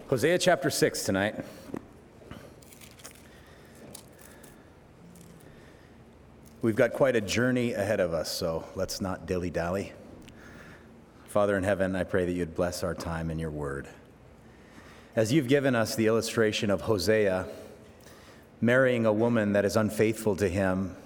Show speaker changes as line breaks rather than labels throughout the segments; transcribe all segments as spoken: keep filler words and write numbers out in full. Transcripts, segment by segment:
Hosea chapter six tonight. We've got quite a journey ahead of us, so let's not dilly-dally. Father in heaven, I pray that you'd bless our time in your word. As you've given us the illustration of Hosea marrying a woman that is unfaithful to him,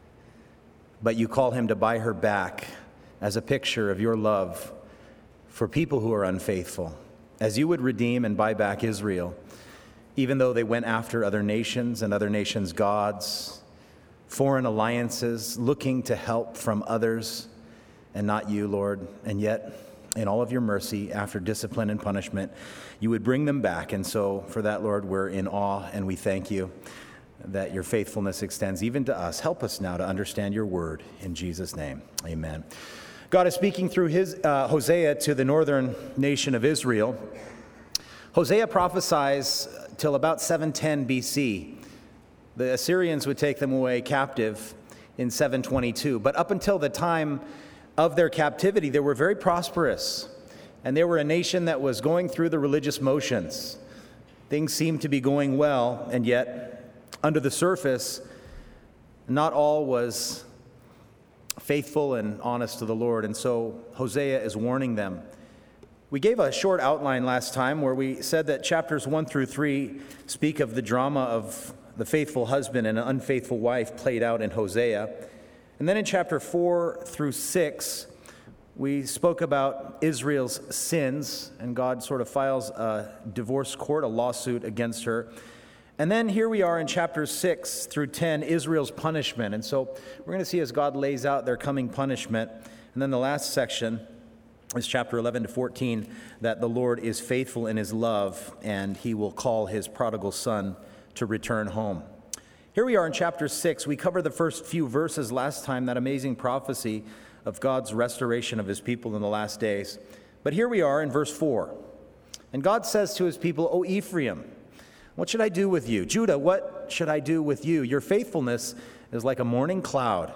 but you call him to buy her back as a picture of your love for people who are unfaithful, as you would redeem and buy back Israel, even though they went after other nations and other nations' gods, foreign alliances, looking to help from others and not you, Lord. And yet, in all of your mercy, after discipline and punishment, you would bring them back. And so for that, Lord, we're in awe and we thank you that your faithfulness extends even to us. Help us now to understand your word. In Jesus' name, amen. God is speaking through his uh, Hosea to the northern nation of Israel. Hosea prophesies till about seven ten B C. The Assyrians would take them away captive in seven twenty-two. But up until the time of their captivity, they were very prosperous. And they were a nation that was going through the religious motions. Things seemed to be going well, and yet, under the surface, not all was faithful and honest to the Lord. And so Hosea is warning them. We gave a short outline last time where we said that chapters one through three speak of the drama of the faithful husband and an unfaithful wife played out in Hosea. And then in chapter four through six, we spoke about Israel's sins, and God sort of files a divorce court, a lawsuit against her. And then here we are in chapters six through ten, Israel's punishment. And so we're going to see as God lays out their coming punishment. And then the last section is chapter eleven to fourteen, that the Lord is faithful in his love, and he will call his prodigal son to return home. Here we are in chapter six. We covered the first few verses last time, that amazing prophecy of God's restoration of his people in the last days. But here we are in verse four. And God says to his people, O Ephraim, what should I do with you? Judah, what should I do with you? Your faithfulness is like a morning cloud,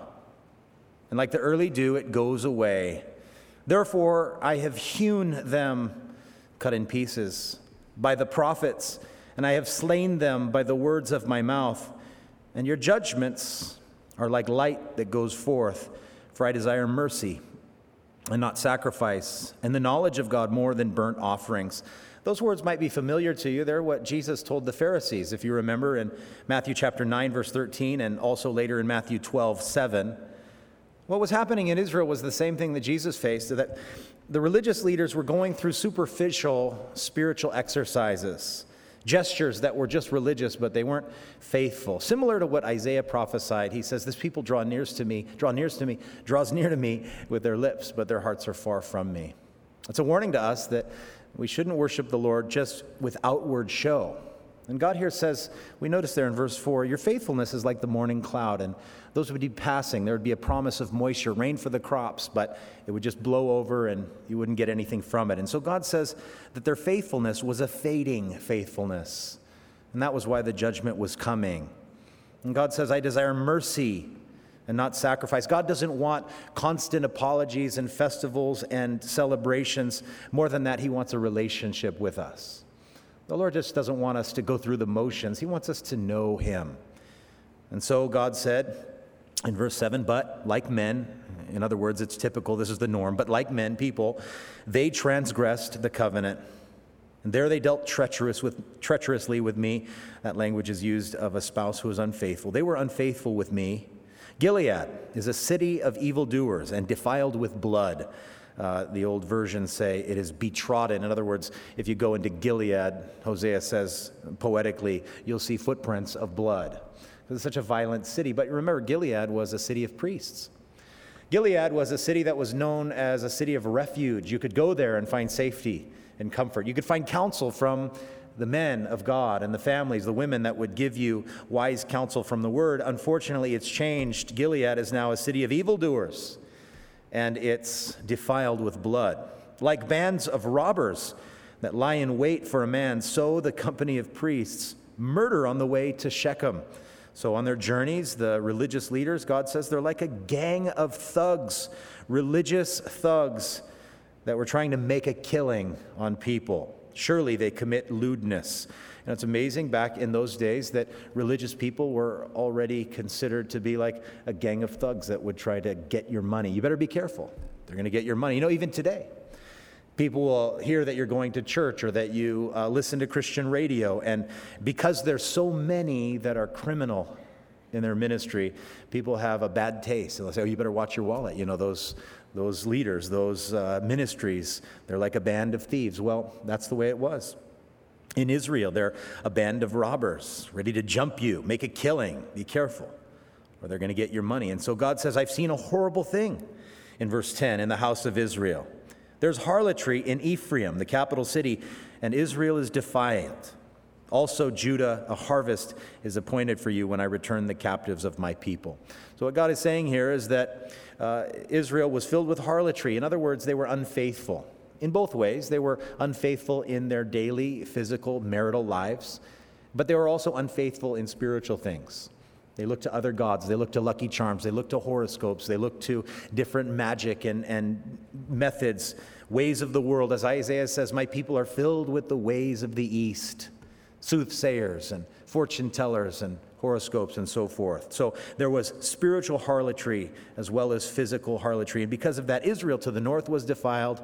and like the early dew, it goes away. Therefore, I have hewn them, cut in pieces, by the prophets, and I have slain them by the words of my mouth. And your judgments are like light that goes forth, for I desire mercy and not sacrifice, and the knowledge of God more than burnt offerings. Those words might be familiar to you. They're what Jesus told the Pharisees, if you remember, in Matthew chapter nine, verse thirteen, and also later in Matthew twelve, seven. What was happening in Israel was the same thing that Jesus faced, that the religious leaders were going through superficial spiritual exercises, gestures that were just religious, but they weren't faithful. Similar to what Isaiah prophesied, he says, this people draw near to me, draw near to me, draws near to me with their lips, but their hearts are far from me. It's a warning to us that we shouldn't worship the Lord just with outward show. And God here says, we notice there in verse four, your faithfulness is like the morning cloud, and those would be passing. There would be a promise of moisture, rain for the crops, but it would just blow over and you wouldn't get anything from it. And so God says that their faithfulness was a fading faithfulness, and that was why the judgment was coming. And God says, I desire mercy and not sacrifice. God doesn't want constant apologies and festivals and celebrations. More than that, he wants a relationship with us. The Lord just doesn't want us to go through the motions. He wants us to know him. And so God said in verse seven, but like men, in other words, it's typical, this is the norm, but like men, people, they transgressed the covenant. And there they dealt treacherous with, treacherously with me. That language is used of a spouse who is unfaithful. They were unfaithful with me. Gilead is a city of evildoers and defiled with blood. Uh, the old versions say it is betrodden. In other words, if you go into Gilead, Hosea says poetically, you'll see footprints of blood. It's such a violent city. But remember, Gilead was a city of priests. Gilead was a city that was known as a city of refuge. You could go there and find safety and comfort. You could find counsel from the men of God and the families, the women that would give you wise counsel from the word. Unfortunately, it's changed. Gilead is now a city of evildoers, and it's defiled with blood. Like bands of robbers that lie in wait for a man, so the company of priests murder on the way to Shechem. So on their journeys, the religious leaders, God says, they're like a gang of thugs, religious thugs that were trying to make a killing on people. Surely they commit lewdness. And it's amazing back in those days that religious people were already considered to be like a gang of thugs that would try to get your money. You better be careful. They're going to get your money. You know, even today, people will hear that you're going to church or that you uh, listen to Christian radio. And because there's so many that are criminal in their ministry, people have a bad taste. They'll say, oh, you better watch your wallet. You know, those those leaders, those uh, ministries, they're like a band of thieves. Well, that's the way it was. In Israel, they're a band of robbers, ready to jump you, make a killing. Be careful, or they're going to get your money. And so God says, I've seen a horrible thing in verse ten in the house of Israel. There's harlotry in Ephraim, the capital city, and Israel is defiant. Also, Judah, a harvest is appointed for you when I return the captives of my people. So what God is saying here is that uh, Israel was filled with harlotry. In other words, they were unfaithful. In both ways, they were unfaithful in their daily physical marital lives, but they were also unfaithful in spiritual things. They looked to other gods, they looked to Lucky Charms, they looked to horoscopes, they looked to different magic and, and methods, ways of the world. As Isaiah says, my people are filled with the ways of the East, soothsayers and fortune tellers and horoscopes and so forth. So there was spiritual harlotry as well as physical harlotry. And because of that, Israel to the north was defiled.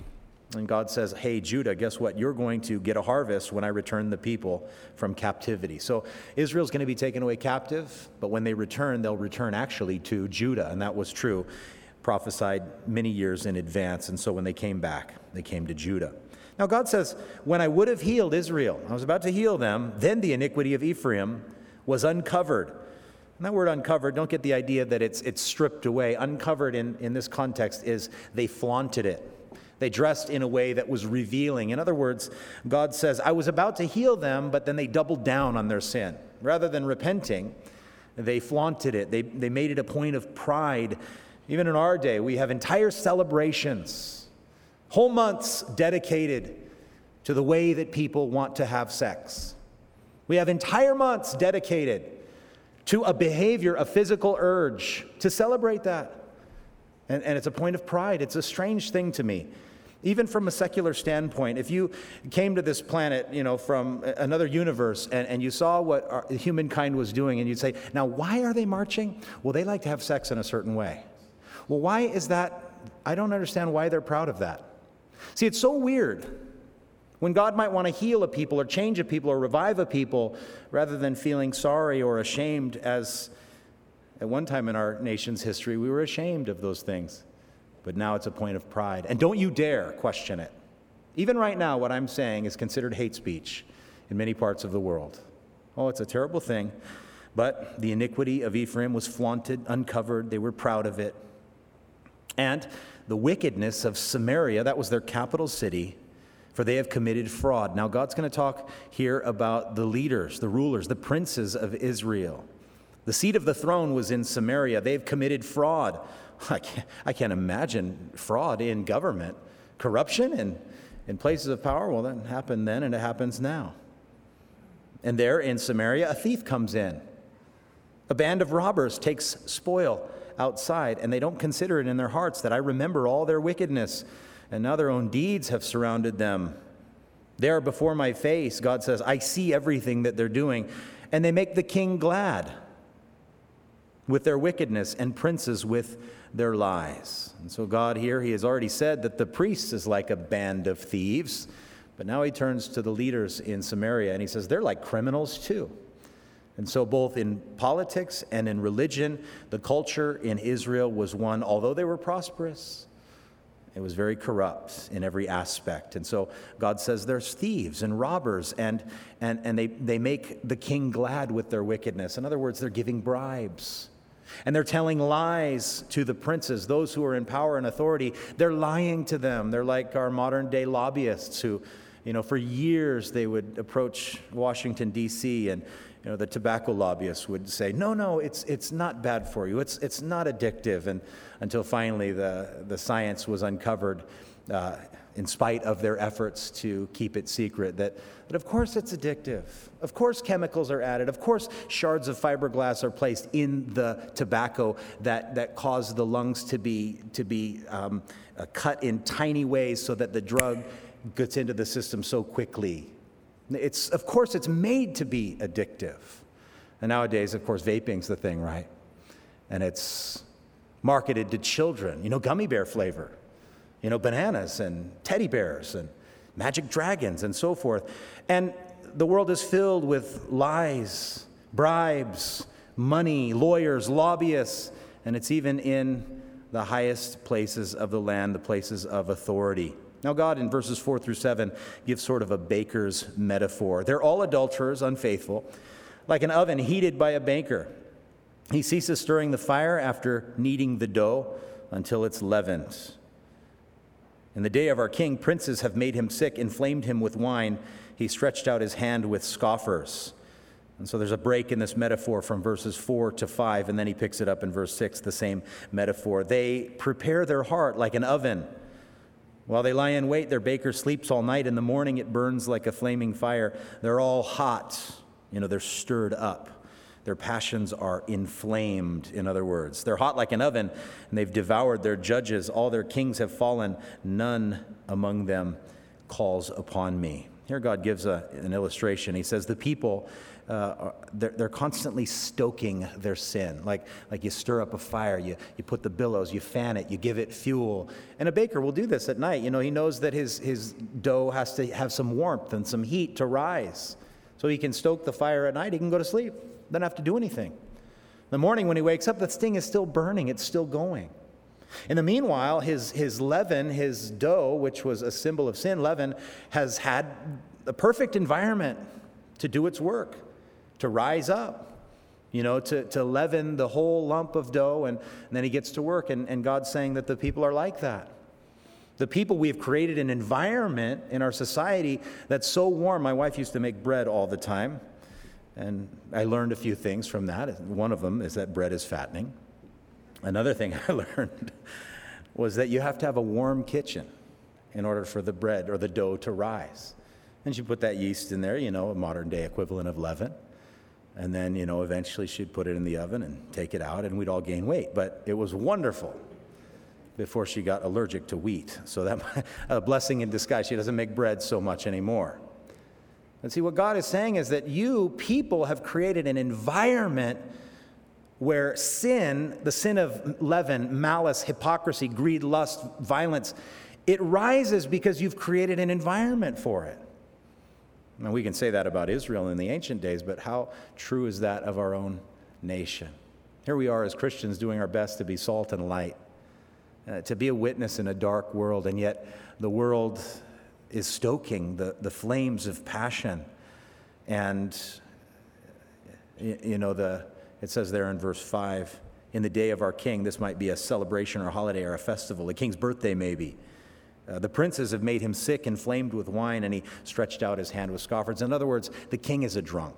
And God says, hey, Judah, guess what? You're going to get a harvest when I return the people from captivity. So Israel's going to be taken away captive, but when they return, they'll return actually to Judah. And that was true, prophesied many years in advance. And so when they came back, they came to Judah. Now God says, when I would have healed Israel, I was about to heal them, then the iniquity of Ephraim was uncovered. And that word uncovered, don't get the idea that it's it's stripped away. Uncovered in, in this context is they flaunted it. They dressed in a way that was revealing. In other words, God says, I was about to heal them, but then they doubled down on their sin. Rather than repenting, they flaunted it. They, they made it a point of pride. Even in our day, we have entire celebrations, whole months dedicated to the way that people want to have sex. We have entire months dedicated to a behavior, a physical urge, to celebrate that. And, and it's a point of pride. It's a strange thing to me. Even from a secular standpoint, if you came to this planet, you know, from another universe and, and you saw what our, humankind was doing and you'd say, now why are they marching? Well, they like to have sex in a certain way. Well, why is that? I don't understand why they're proud of that. See, it's so weird when God might want to heal a people or change a people or revive a people rather than feeling sorry or ashamed, as at one time in our nation's history, we were ashamed of those things. But now it's a point of pride. And don't you dare question it. Even right now, what I'm saying is considered hate speech in many parts of the world. Oh, it's a terrible thing. But the iniquity of Ephraim was flaunted, uncovered. They were proud of it. And the wickedness of Samaria, that was their capital city, for they have committed fraud. Now, God's going to talk here about the leaders, the rulers, the princes of Israel. The seat of the throne was in Samaria. They've committed fraud. I can't, I can't imagine fraud in government. Corruption in, in places of power, well, that happened then and it happens now. And there in Samaria, a thief comes in. A band of robbers takes spoil outside, and they don't consider it in their hearts that I remember all their wickedness, and now their own deeds have surrounded them. There before my face, God says, I see everything that they're doing, and they make the king glad with their wickedness and princes with their lies. And so God here, he has already said that the priests is like a band of thieves, but now he turns to the leaders in Samaria and he says they're like criminals too. And so both in politics and in religion, the culture in Israel was one, although they were prosperous, it was very corrupt in every aspect. And so God says there's thieves and robbers, and and, and they, they make the king glad with their wickedness. In other words, they're giving bribes. And they're telling lies to the princes, those who are in power and authority. They're lying to them. They're like our modern day lobbyists who, you know, for years they would approach Washington, D C, and you know, the tobacco lobbyists would say, no, no, it's it's not bad for you. It's it's not addictive. And until finally the, the science was uncovered, uh, in spite of their efforts to keep it secret, that, that of course it's addictive. Of course chemicals are added. Of course shards of fiberglass are placed in the tobacco that, that cause the lungs to be, to be um, uh, cut in tiny ways so that the drug gets into the system so quickly. It's, of course, it's made to be addictive. And nowadays, of course, vaping's the thing, right? And it's marketed to children, you know, gummy bear flavor, you know, bananas and teddy bears and magic dragons and so forth. And the world is filled with lies, bribes, money, lawyers, lobbyists, and it's even in the highest places of the land, the places of authority. Now, God, in verses four through seven, gives sort of a baker's metaphor. They're all adulterers, unfaithful, like an oven heated by a baker. He ceases stirring the fire after kneading the dough until it's leavened. In the day of our king, princes have made him sick, inflamed him with wine. He stretched out his hand with scoffers. And so there's a break in this metaphor from verses four to five, and then he picks it up in verse six, the same metaphor. They prepare their heart like an oven. While they lie in wait, their baker sleeps all night. In the morning, it burns like a flaming fire. They're all hot. You know, they're stirred up. Their passions are inflamed, in other words. They're hot like an oven, and they've devoured their judges. All their kings have fallen. None among them calls upon me. Here God gives a, an illustration. He says the people, uh, they're, they're constantly stoking their sin. Like, like you stir up a fire, you, you put the billows, you fan it, you give it fuel. And a baker will do this at night. You know, he knows that his, his dough has to have some warmth and some heat to rise. So he can stoke the fire at night, he can go to sleep. Doesn't have to do anything. In the morning when he wakes up, the thing is still burning, it's still going. In the meanwhile, his, his leaven, his dough, which was a symbol of sin, leaven, has had the perfect environment to do its work, to rise up, you know, to, to leaven the whole lump of dough, and, and then he gets to work, and, and God's saying that the people are like that. The people, we've created an environment in our society that's so warm. My wife used to make bread all the time, and I learned a few things from that. One of them is that bread is fattening. Another thing I learned was that you have to have a warm kitchen in order for the bread or the dough to rise. And she put that yeast in there, you know, a modern day equivalent of leaven. And then, you know, eventually she'd put it in the oven and take it out, and we'd all gain weight. But it was wonderful before she got allergic to wheat. So that a blessing in disguise. She doesn't make bread so much anymore. And see, what God is saying is that you people have created an environment where sin, the sin of leaven, malice, hypocrisy, greed, lust, violence, it rises because you've created an environment for it. Now, we can say that about Israel in the ancient days, but how true is that of our own nation? Here we are as Christians doing our best to be salt and light, uh, to be a witness in a dark world, and yet the world is stoking the, the flames of passion. And, you know, the it says there in verse five, in the day of our king, this might be a celebration or a holiday or a festival, the king's birthday maybe. Uh, the princes have made him sick, inflamed with wine, and he stretched out his hand with scoffers. In other words, the king is a drunk.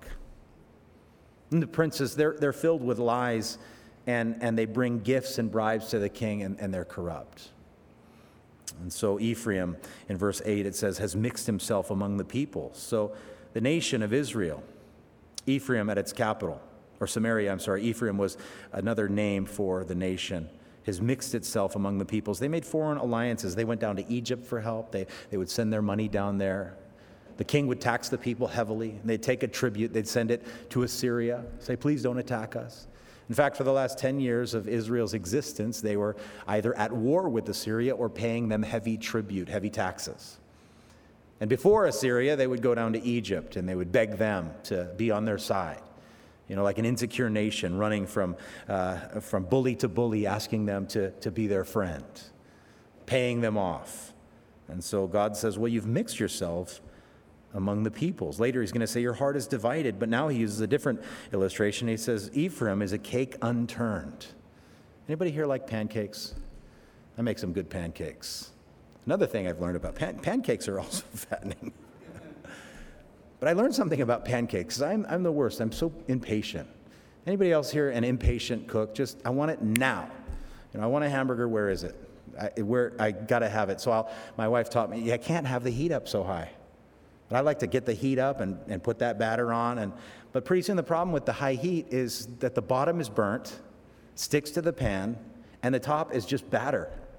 And the princes, they're, they're filled with lies, and, and they bring gifts and bribes to the king, and, and they're corrupt. And so Ephraim, in verse eight, it says, has mixed himself among the people. So the nation of Israel, Ephraim at its capital, or Samaria, I'm sorry, Ephraim was another name for the nation, has mixed itself among the peoples. They made foreign alliances. They went down to Egypt for help. They, they would send their money down there. The king would tax the people heavily. They'd take a tribute. They'd send it to Assyria, say, please don't attack us. In fact, for the last ten years of Israel's existence, they were either at war with Assyria or paying them heavy tribute, heavy taxes. And before Assyria, they would go down to Egypt, and they would beg them to be on their side. You know, like an insecure nation running from uh, from bully to bully, asking them to, to be their friend, paying them off. And so God says, well, you've mixed yourself among the peoples. Later he's going to say your heart is divided, but now he uses a different illustration. He says Ephraim is a cake unturned. Anybody here like pancakes? I make some good pancakes. Another thing I've learned about pan- pancakes are also fattening. But I learned something about pancakes. I'm, I'm the worst. I'm so impatient. Anybody else here an impatient cook? Just, I want it now. You know, I want a hamburger. Where is it? I, where I got to have it. So I'll, my wife taught me, I can't have the heat up so high. But I like to get the heat up and, and put that batter on. And But pretty soon the problem with the high heat is that the bottom is burnt, sticks to the pan, and the top is just batter.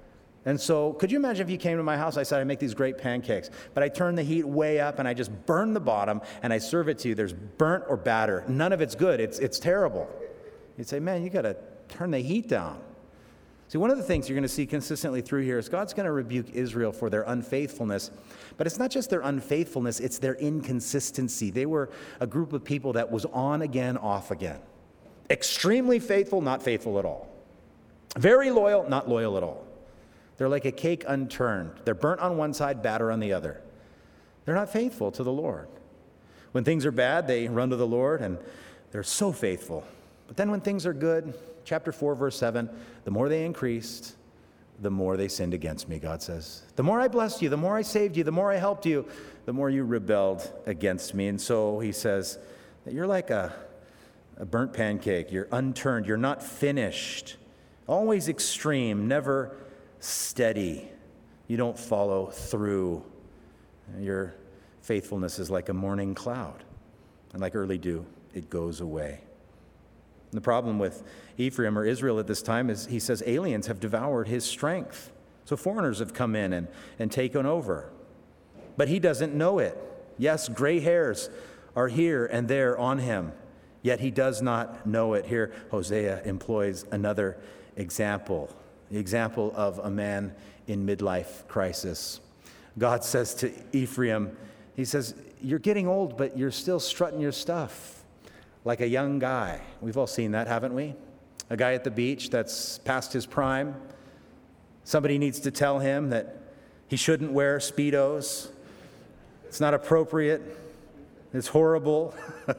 And so could you imagine if you came to my house, I said I make these great pancakes, but I turn the heat way up and I just burn the bottom and I serve it to you. There's burnt or batter. None of it's good. It's, it's terrible. You'd say, man, you got to turn the heat down. See, one of the things you're going to see consistently through here is God's going to rebuke Israel for their unfaithfulness. But it's not just their unfaithfulness, it's their inconsistency. They were a group of people that was on again, off again. Extremely faithful, not faithful at all. Very loyal, not loyal at all. They're like a cake unturned. They're burnt on one side, batter on the other. They're not faithful to the Lord. When things are bad, they run to the Lord, and they're so faithful. But then when things are good, chapter four, verse seven, the more they increased, the more they sinned against me, God says. The more I blessed you, the more I saved you, the more I helped you, the more you rebelled against me. And so he says that you're like a, a burnt pancake. You're unturned. You're not finished. Always extreme, never steady. You don't follow through. Your faithfulness is like a morning cloud. And like early dew, it goes away. The problem with Ephraim or Israel at this time is he says aliens have devoured his strength. So foreigners have come in and, and taken over. But he doesn't know it. Yes, gray hairs are here and there on him, yet he does not know it. Here, Hosea employs another example, the example of a man in midlife crisis. God says to Ephraim, he says, you're getting old, but you're still strutting your stuff. Like a young guy. We've all seen that, haven't we? A guy at the beach that's past his prime. Somebody needs to tell him that he shouldn't wear Speedos. It's not appropriate. It's horrible.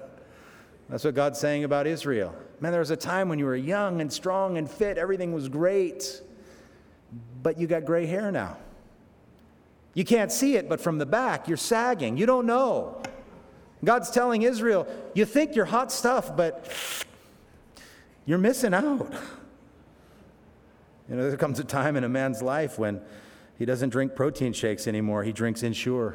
That's what God's saying about Israel. Man, there was a time when you were young and strong and fit. Everything was great. But you got gray hair now. You can't see it, but from the back, you're sagging. You don't know. God's telling Israel, you think you're hot stuff, but you're missing out. You know, there comes a time in a man's life when he doesn't drink protein shakes anymore. He drinks Ensure.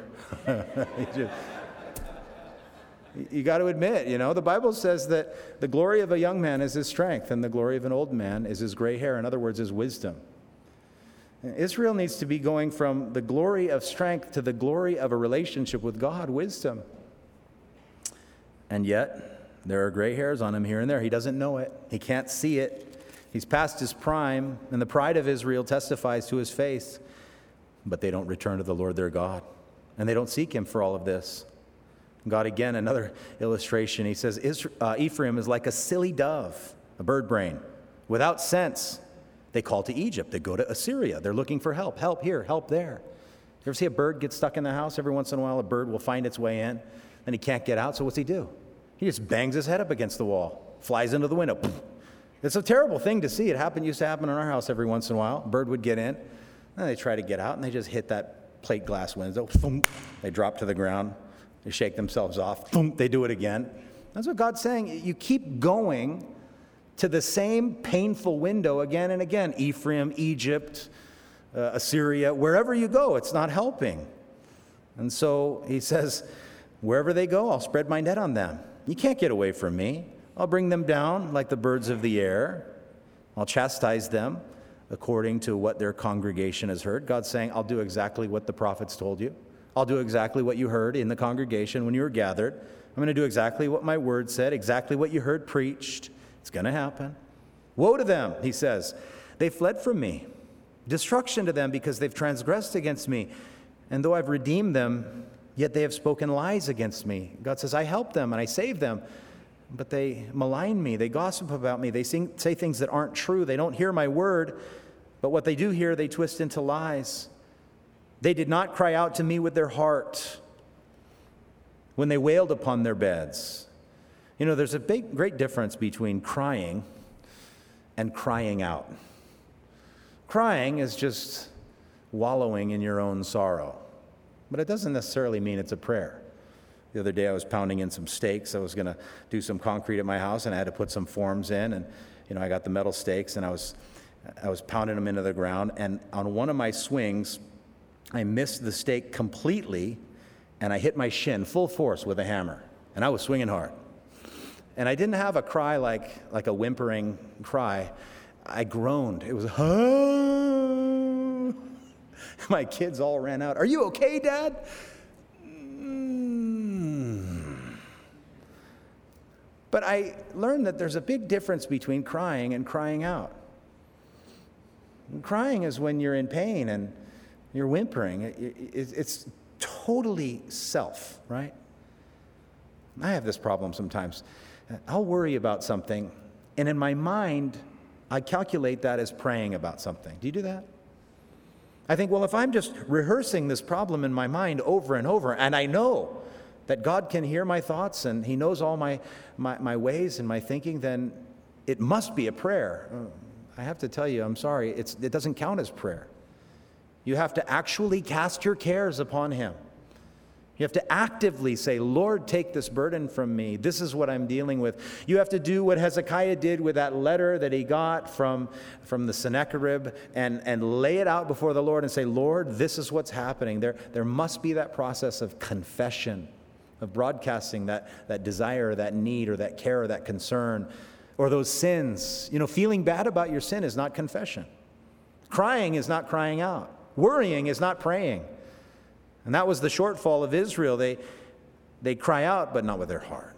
You got to admit, you know, the Bible says that the glory of a young man is his strength, and the glory of an old man is his gray hair. In other words, his wisdom. Israel needs to be going from the glory of strength to the glory of a relationship with God, wisdom. And yet, there are gray hairs on him here and there. He doesn't know it. He can't see it. He's past his prime, and the pride of Israel testifies to his face. But they don't return to the Lord their God, and they don't seek him for all of this. God, again, another illustration. He says, uh, Ephraim is like a silly dove, a bird brain, without sense. They call to Egypt. They go to Assyria. They're looking for help. Help here, help there. You ever see a bird get stuck in the house? Every once in a while, a bird will find its way in, and he can't get out, so what's he do? He just bangs his head up against the wall, flies into the window. It's a terrible thing to see. It happened, used to happen in our house every once in a while. A bird would get in, and they try to get out, and they just hit that plate glass window. They drop to the ground. They shake themselves off. They do it again. That's what God's saying. You keep going to the same painful window again and again. Ephraim, Egypt, uh, Assyria, wherever you go, it's not helping. And so he says, wherever they go, I'll spread my net on them. You can't get away from me. I'll bring them down like the birds of the air. I'll chastise them according to what their congregation has heard. God's saying, I'll do exactly what the prophets told you. I'll do exactly what you heard in the congregation when you were gathered. I'm going to do exactly what my word said, exactly what you heard preached. It's going to happen. Woe to them, he says. They fled from me. Destruction to them because they've transgressed against me. And though I've redeemed them, yet they have spoken lies against me. God says, I help them and I save them, but they malign me. They gossip about me. They sing, say things that aren't true. They don't hear my word, but what they do hear, they twist into lies. They did not cry out to me with their heart when they wailed upon their beds. You know, there's a big, great difference between crying and crying out. Crying is just wallowing in your own sorrow. But it doesn't necessarily mean it's a prayer. The other day I was pounding in some stakes. I was going to do some concrete at my house, and I had to put some forms in. And, you know, I got the metal stakes, and I was I was pounding them into the ground. And on one of my swings, I missed the stake completely, and I hit my shin full force with a hammer. And I was swinging hard. And I didn't have a cry like, like a whimpering cry. I groaned. It was, oh. My kids all ran out. Are you okay, Dad? Mm. But I learned that there's a big difference between crying and crying out. And crying is when you're in pain and you're whimpering. It, it, it's totally self, right? I have this problem sometimes. I'll worry about something, and in my mind, I calculate that as praying about something. Do you do that? I think, well, if I'm just rehearsing this problem in my mind over and over, and I know that God can hear my thoughts and He knows all my, my, my ways and my thinking, then it must be a prayer. I have to tell you, I'm sorry, it's, it doesn't count as prayer. You have to actually cast your cares upon Him. You have to actively say, Lord, take this burden from me. This is what I'm dealing with. You have to do what Hezekiah did with that letter that he got from, from the Sennacherib and, and lay it out before the Lord and say, Lord, this is what's happening. There, there must be that process of confession, of broadcasting that, that desire, that need, or that care, or that concern, or those sins. You know, feeling bad about your sin is not confession. Crying is not crying out. Worrying is not praying. And that was the shortfall of Israel. They, they cry out, but not with their heart.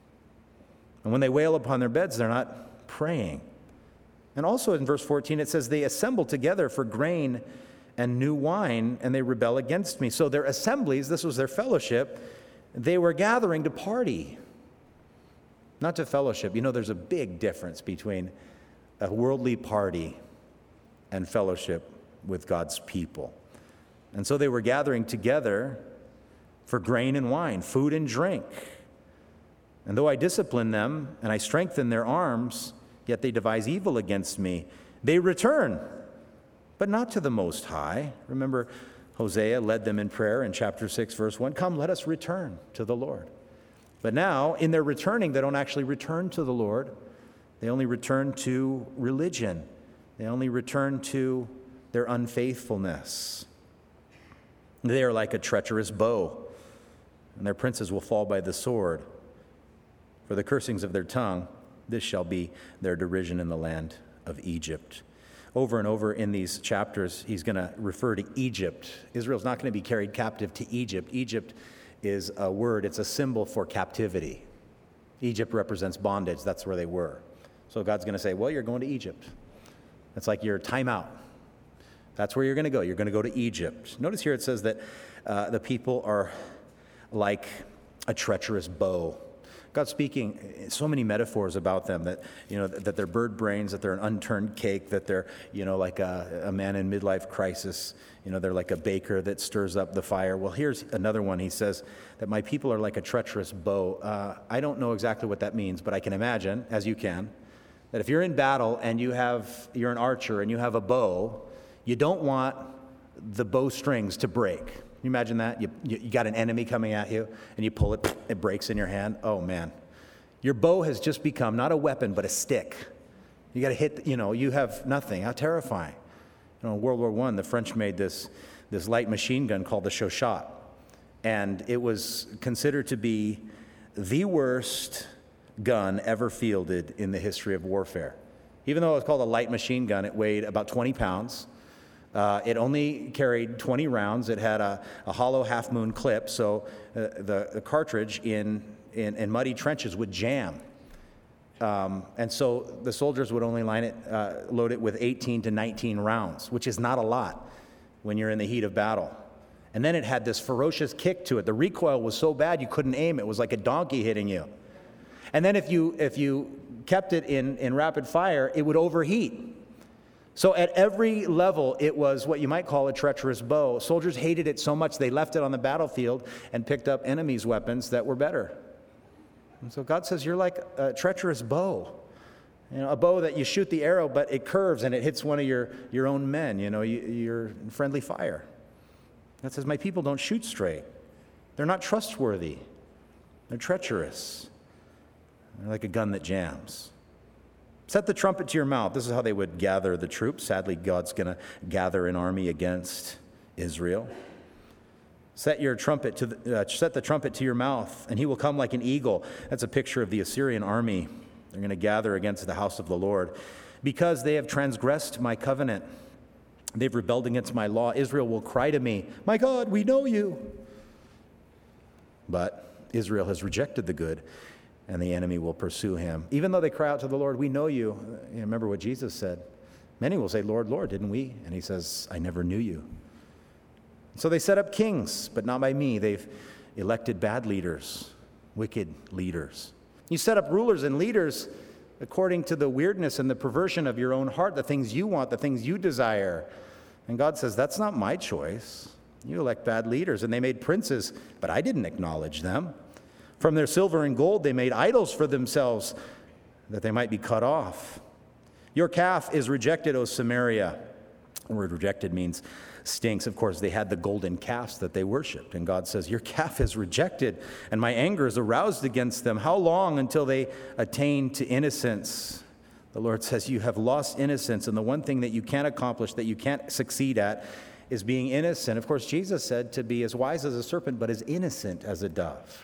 And when they wail upon their beds, they're not praying. And also in verse fourteen, it says, they assemble together for grain and new wine, and they rebel against me. So their assemblies, this was their fellowship, they were gathering to party, not to fellowship. You know, there's a big difference between a worldly party and fellowship with God's people. And so they were gathering together for grain and wine, food and drink. And though I discipline them and I strengthen their arms, yet they devise evil against me. They return, but not to the Most High. Remember, Hosea led them in prayer in chapter six, verse one. Come, let us return to the Lord. But now, in their returning, they don't actually return to the Lord. They only return to religion. They only return to their unfaithfulness. They are like a treacherous bow, and their princes will fall by the sword. For the cursings of their tongue, this shall be their derision in the land of Egypt. Over and over in these chapters, he's going to refer to Egypt. Israel's not going to be carried captive to Egypt. Egypt is a word, it's a symbol for captivity. Egypt represents bondage. That's where they were. So God's going to say, well, you're going to Egypt. It's like your timeout. That's where you're going to go. You're going to go to Egypt. Notice here it says that uh, the people are like a treacherous bow. God's speaking so many metaphors about them, that, you know, that they're bird brains, that they're an unturned cake, that they're, you know, like a, a man in midlife crisis. You know, they're like a baker that stirs up the fire. Well, here's another one. He says that my people are like a treacherous bow. Uh, I don't know exactly what that means, but I can imagine, as you can, that if you're in battle and you have, you're an archer and you have a bow, you don't want the bowstrings to break. Can you imagine that? You, you, you got an enemy coming at you, and you pull it, it breaks in your hand. Oh, man. Your bow has just become not a weapon, but a stick. You got to hit, you know, you have nothing. How terrifying. You know, in World War One, the French made this, this light machine gun called the Chauchat, and it was considered to be the worst gun ever fielded in the history of warfare. Even though it was called a light machine gun, it weighed about twenty pounds. Uh, it only carried twenty rounds. It had a, a hollow half-moon clip, so uh, the, the cartridge in, in, in muddy trenches would jam. Um, and so the soldiers would only line it, uh, load it with eighteen to nineteen rounds, which is not a lot when you're in the heat of battle. And then it had this ferocious kick to it. The recoil was so bad you couldn't aim. It was like a donkey hitting you. And then if you, if you kept it in, in rapid fire, it would overheat. So at every level, it was what you might call a treacherous bow. Soldiers hated it so much they left it on the battlefield and picked up enemies' weapons that were better. And so God says, you're like a treacherous bow. You know, a bow that you shoot the arrow, but it curves and it hits one of your, your own men. You know, you, you're in friendly fire. God says, my people don't shoot straight. They're not trustworthy. They're treacherous. They're like a gun that jams. Set the trumpet to your mouth. This is how they would gather the troops. Sadly, God's going to gather an army against Israel. Set your trumpet to the, uh, set the trumpet to your mouth, and he will come like an eagle. That's a picture of the Assyrian army. They're going to gather against the house of the Lord, because they have transgressed my covenant They've rebelled against my law. Israel will cry to me, my God, we know you. But Israel has rejected the good, and the enemy will pursue him. Even though they cry out to the Lord, we know you. You remember what Jesus said. Many will say, Lord, Lord, didn't we? And he says, I never knew you. So they set up kings, but not by me. They've elected bad leaders, wicked leaders. You set up rulers and leaders according to the weirdness and the perversion of your own heart, the things you want, the things you desire. And God says, that's not my choice. You elect bad leaders. And they made princes, but I didn't acknowledge them. From their silver and gold, they made idols for themselves, that they might be cut off. Your calf is rejected, O Samaria. The word rejected means stinks. Of course, they had the golden calves that they worshipped. And God says, your calf is rejected, and my anger is aroused against them. How long until they attain to innocence? The Lord says, you have lost innocence, and the one thing that you can't accomplish, that you can't succeed at, is being innocent. Of course, Jesus said to be as wise as a serpent, but as innocent as a dove.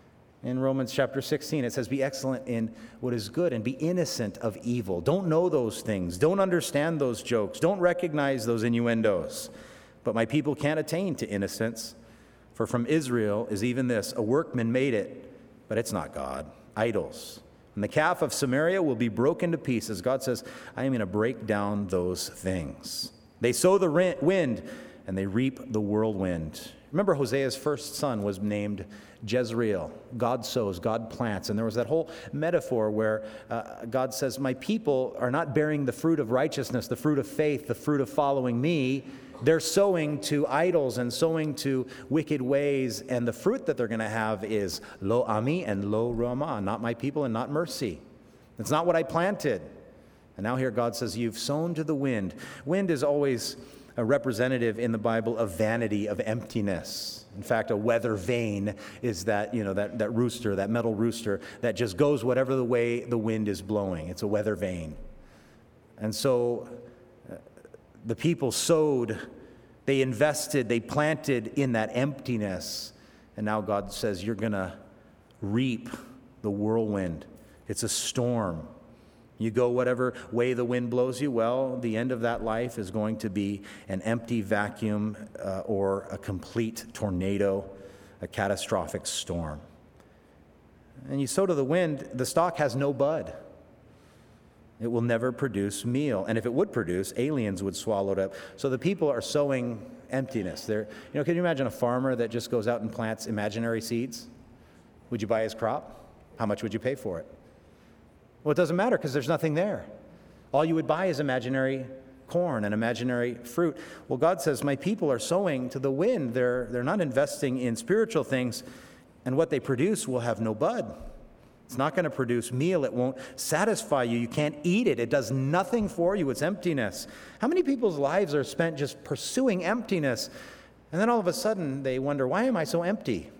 In Romans chapter sixteen, it says, be excellent in what is good and be innocent of evil. Don't know those things. Don't understand those jokes. Don't recognize those innuendos. But my people can't attain to innocence. For from Israel is even this, a workman made it, but it's not God. Idols. And the calf of Samaria will be broken to pieces. God says, I am going to break down those things. They sow the wind, and they reap the whirlwind. Remember, Hosea's first son was named Jezreel. God sows, God plants. And there was that whole metaphor where uh, God says, my people are not bearing the fruit of righteousness, the fruit of faith, the fruit of following me. They're sowing to idols and sowing to wicked ways. And the fruit that they're going to have is lo ami and lo ramah, not my people and not mercy. It's not what I planted. And now here God says, you've sown to the wind. Wind is always a representative in the Bible of vanity, of emptiness. In fact, a weather vane is that, you know, that, that rooster, that metal rooster that just goes whatever the way the wind is blowing. It's a weather vane. And so uh, the people sowed, they invested, they planted in that emptiness. And now God says, you're going to reap the whirlwind. It's a storm. You go whatever way the wind blows you, well, the end of that life is going to be an empty vacuum uh, or a complete tornado, a catastrophic storm. And you sow to the wind, the stalk has no bud. It will never produce meal. And if it would produce, aliens would swallow it up. So the people are sowing emptiness. They're, you know, can you imagine a farmer that just goes out and plants imaginary seeds? Would you buy his crop? How much would you pay for it? Well, it doesn't matter because there's nothing there. All you would buy is imaginary corn and imaginary fruit. Well, God says, my people are sowing to the wind. They're, they're not investing in spiritual things, and what they produce will have no bud. It's not going to produce meal. It won't satisfy you. You can't eat it. It does nothing for you. It's emptiness. How many people's lives are spent just pursuing emptiness, and then all of a sudden they wonder, why am I so empty?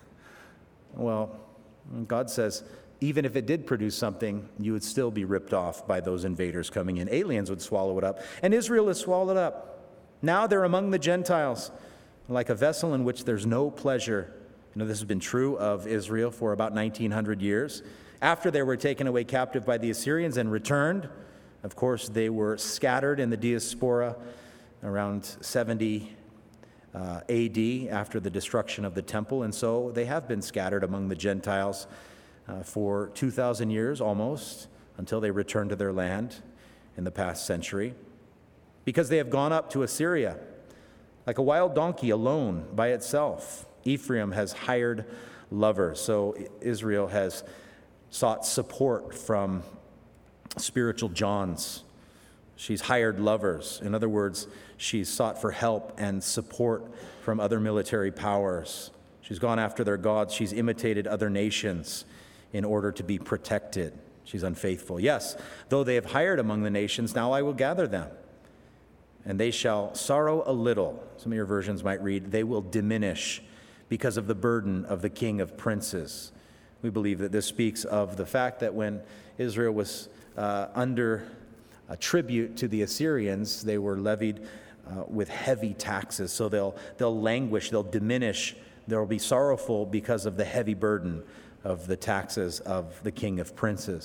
Well, God says, even if it did produce something, you would still be ripped off by those invaders coming in. Aliens would swallow it up. And Israel is swallowed up. Now they're among the Gentiles, like a vessel in which there's no pleasure. You know, this has been true of Israel for about nineteen hundred years. After they were taken away captive by the Assyrians and returned, of course, they were scattered in the diaspora around seventy uh, A D after the destruction of the temple. And so they have been scattered among the Gentiles Uh, for two thousand years almost, until they return to their land in the past century, because they have gone up to Assyria like a wild donkey alone by itself. Ephraim has hired lovers, so Israel has sought support from spiritual Johns. She's hired lovers. In other words, she's sought for help and support from other military powers. She's gone after their gods. She's imitated other nations in order to be protected. She's unfaithful. Yes, though they have hired among the nations, now I will gather them, and they shall sorrow a little. Some of your versions might read, they will diminish because of the burden of the king of princes. We believe that this speaks of the fact that when Israel was uh, under a tribute to the Assyrians, they were levied uh, with heavy taxes. So they'll, they'll languish, they'll diminish, they'll be sorrowful because of the heavy burden of the taxes of the king of princes.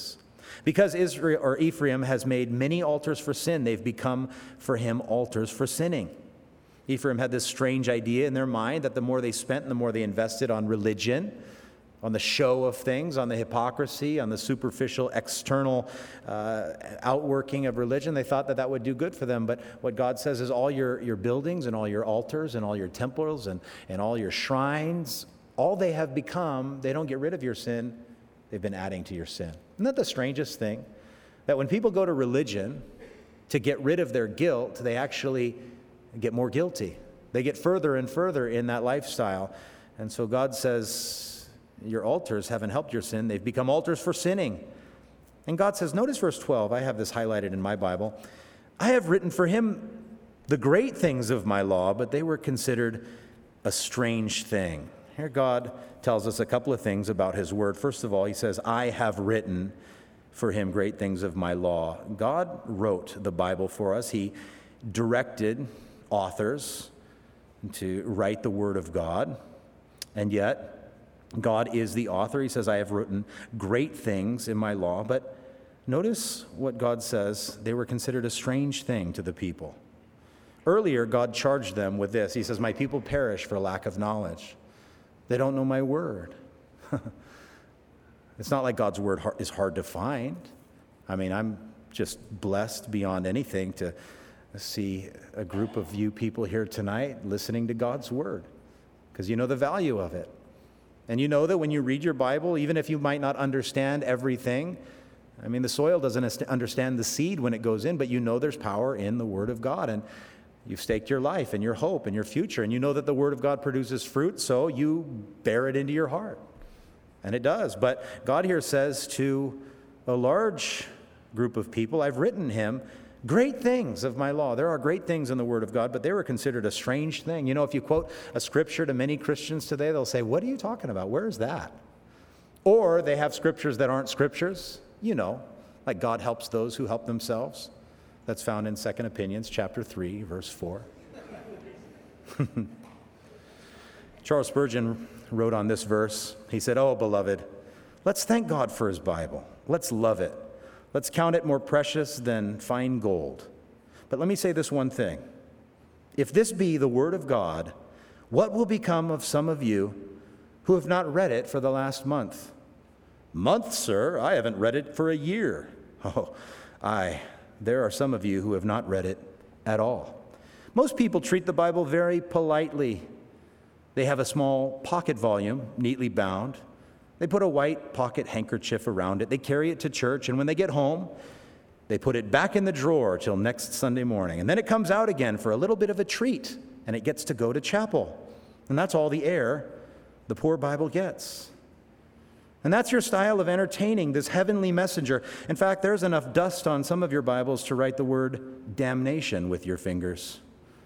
Because Israel or Ephraim has made many altars for sin, they've become for him altars for sinning. Ephraim had this strange idea in their mind that the more they spent and the more they invested on religion, on the show of things, on the hypocrisy, on the superficial external uh, outworking of religion, they thought that that would do good for them. But what God says is all your, your buildings and all your altars and all your temples and, and all your shrines, all they have become, they don't get rid of your sin, they've been adding to your sin. Isn't that the strangest thing? That when people go to religion to get rid of their guilt, they actually get more guilty. They get further and further in that lifestyle. And so God says, your altars haven't helped your sin. They've become altars for sinning. And God says, notice verse twelve. I have this highlighted in my Bible. I have written for him the great things of my law, but they were considered a strange thing. Here God tells us a couple of things about his word. First of all, he says, I have written for him great things of my law. God wrote the Bible for us. He directed authors to write the word of God. And yet, God is the author. He says, I have written great things in my law. But notice what God says. They were considered a strange thing to the people. Earlier, God charged them with this. He says, my people perish for lack of knowledge. They don't know my word. It's not like God's word is hard to find. I mean, I'm just blessed beyond anything to see a group of you people here tonight listening to God's word, because you know the value of it. And you know that when you read your Bible, even if you might not understand everything, I mean, the soil doesn't understand the seed when it goes in, but you know there's power in the Word of God. And you've staked your life and your hope and your future. And you know that the Word of God produces fruit, so you bear it into your heart. And it does. But God here says to a large group of people, I've written him great things of my law. There are great things in the Word of God, but they were considered a strange thing. You know, if you quote a scripture to many Christians today, they'll say, what are you talking about? Where is that? Or they have scriptures that aren't scriptures, you know, like God helps those who help themselves. That's found in Second Opinions, chapter three, verse four. Charles Spurgeon wrote on this verse. He said, oh, beloved, let's thank God for his Bible. Let's love it. Let's count it more precious than fine gold. But let me say this one thing. If this be the word of God, what will become of some of you who have not read it for the last month? Month, sir? I haven't read it for a year. Oh, aye, there are some of you who have not read it at all. Most people treat the Bible very politely. They have a small pocket volume, neatly bound. They put a white pocket handkerchief around it. They carry it to church, and when they get home, they put it back in the drawer till next Sunday morning. And then it comes out again for a little bit of a treat, and it gets to go to chapel. And that's all the air the poor Bible gets. And that's your style of entertaining this heavenly messenger. In fact, there's enough dust on some of your Bibles to write the word damnation with your fingers.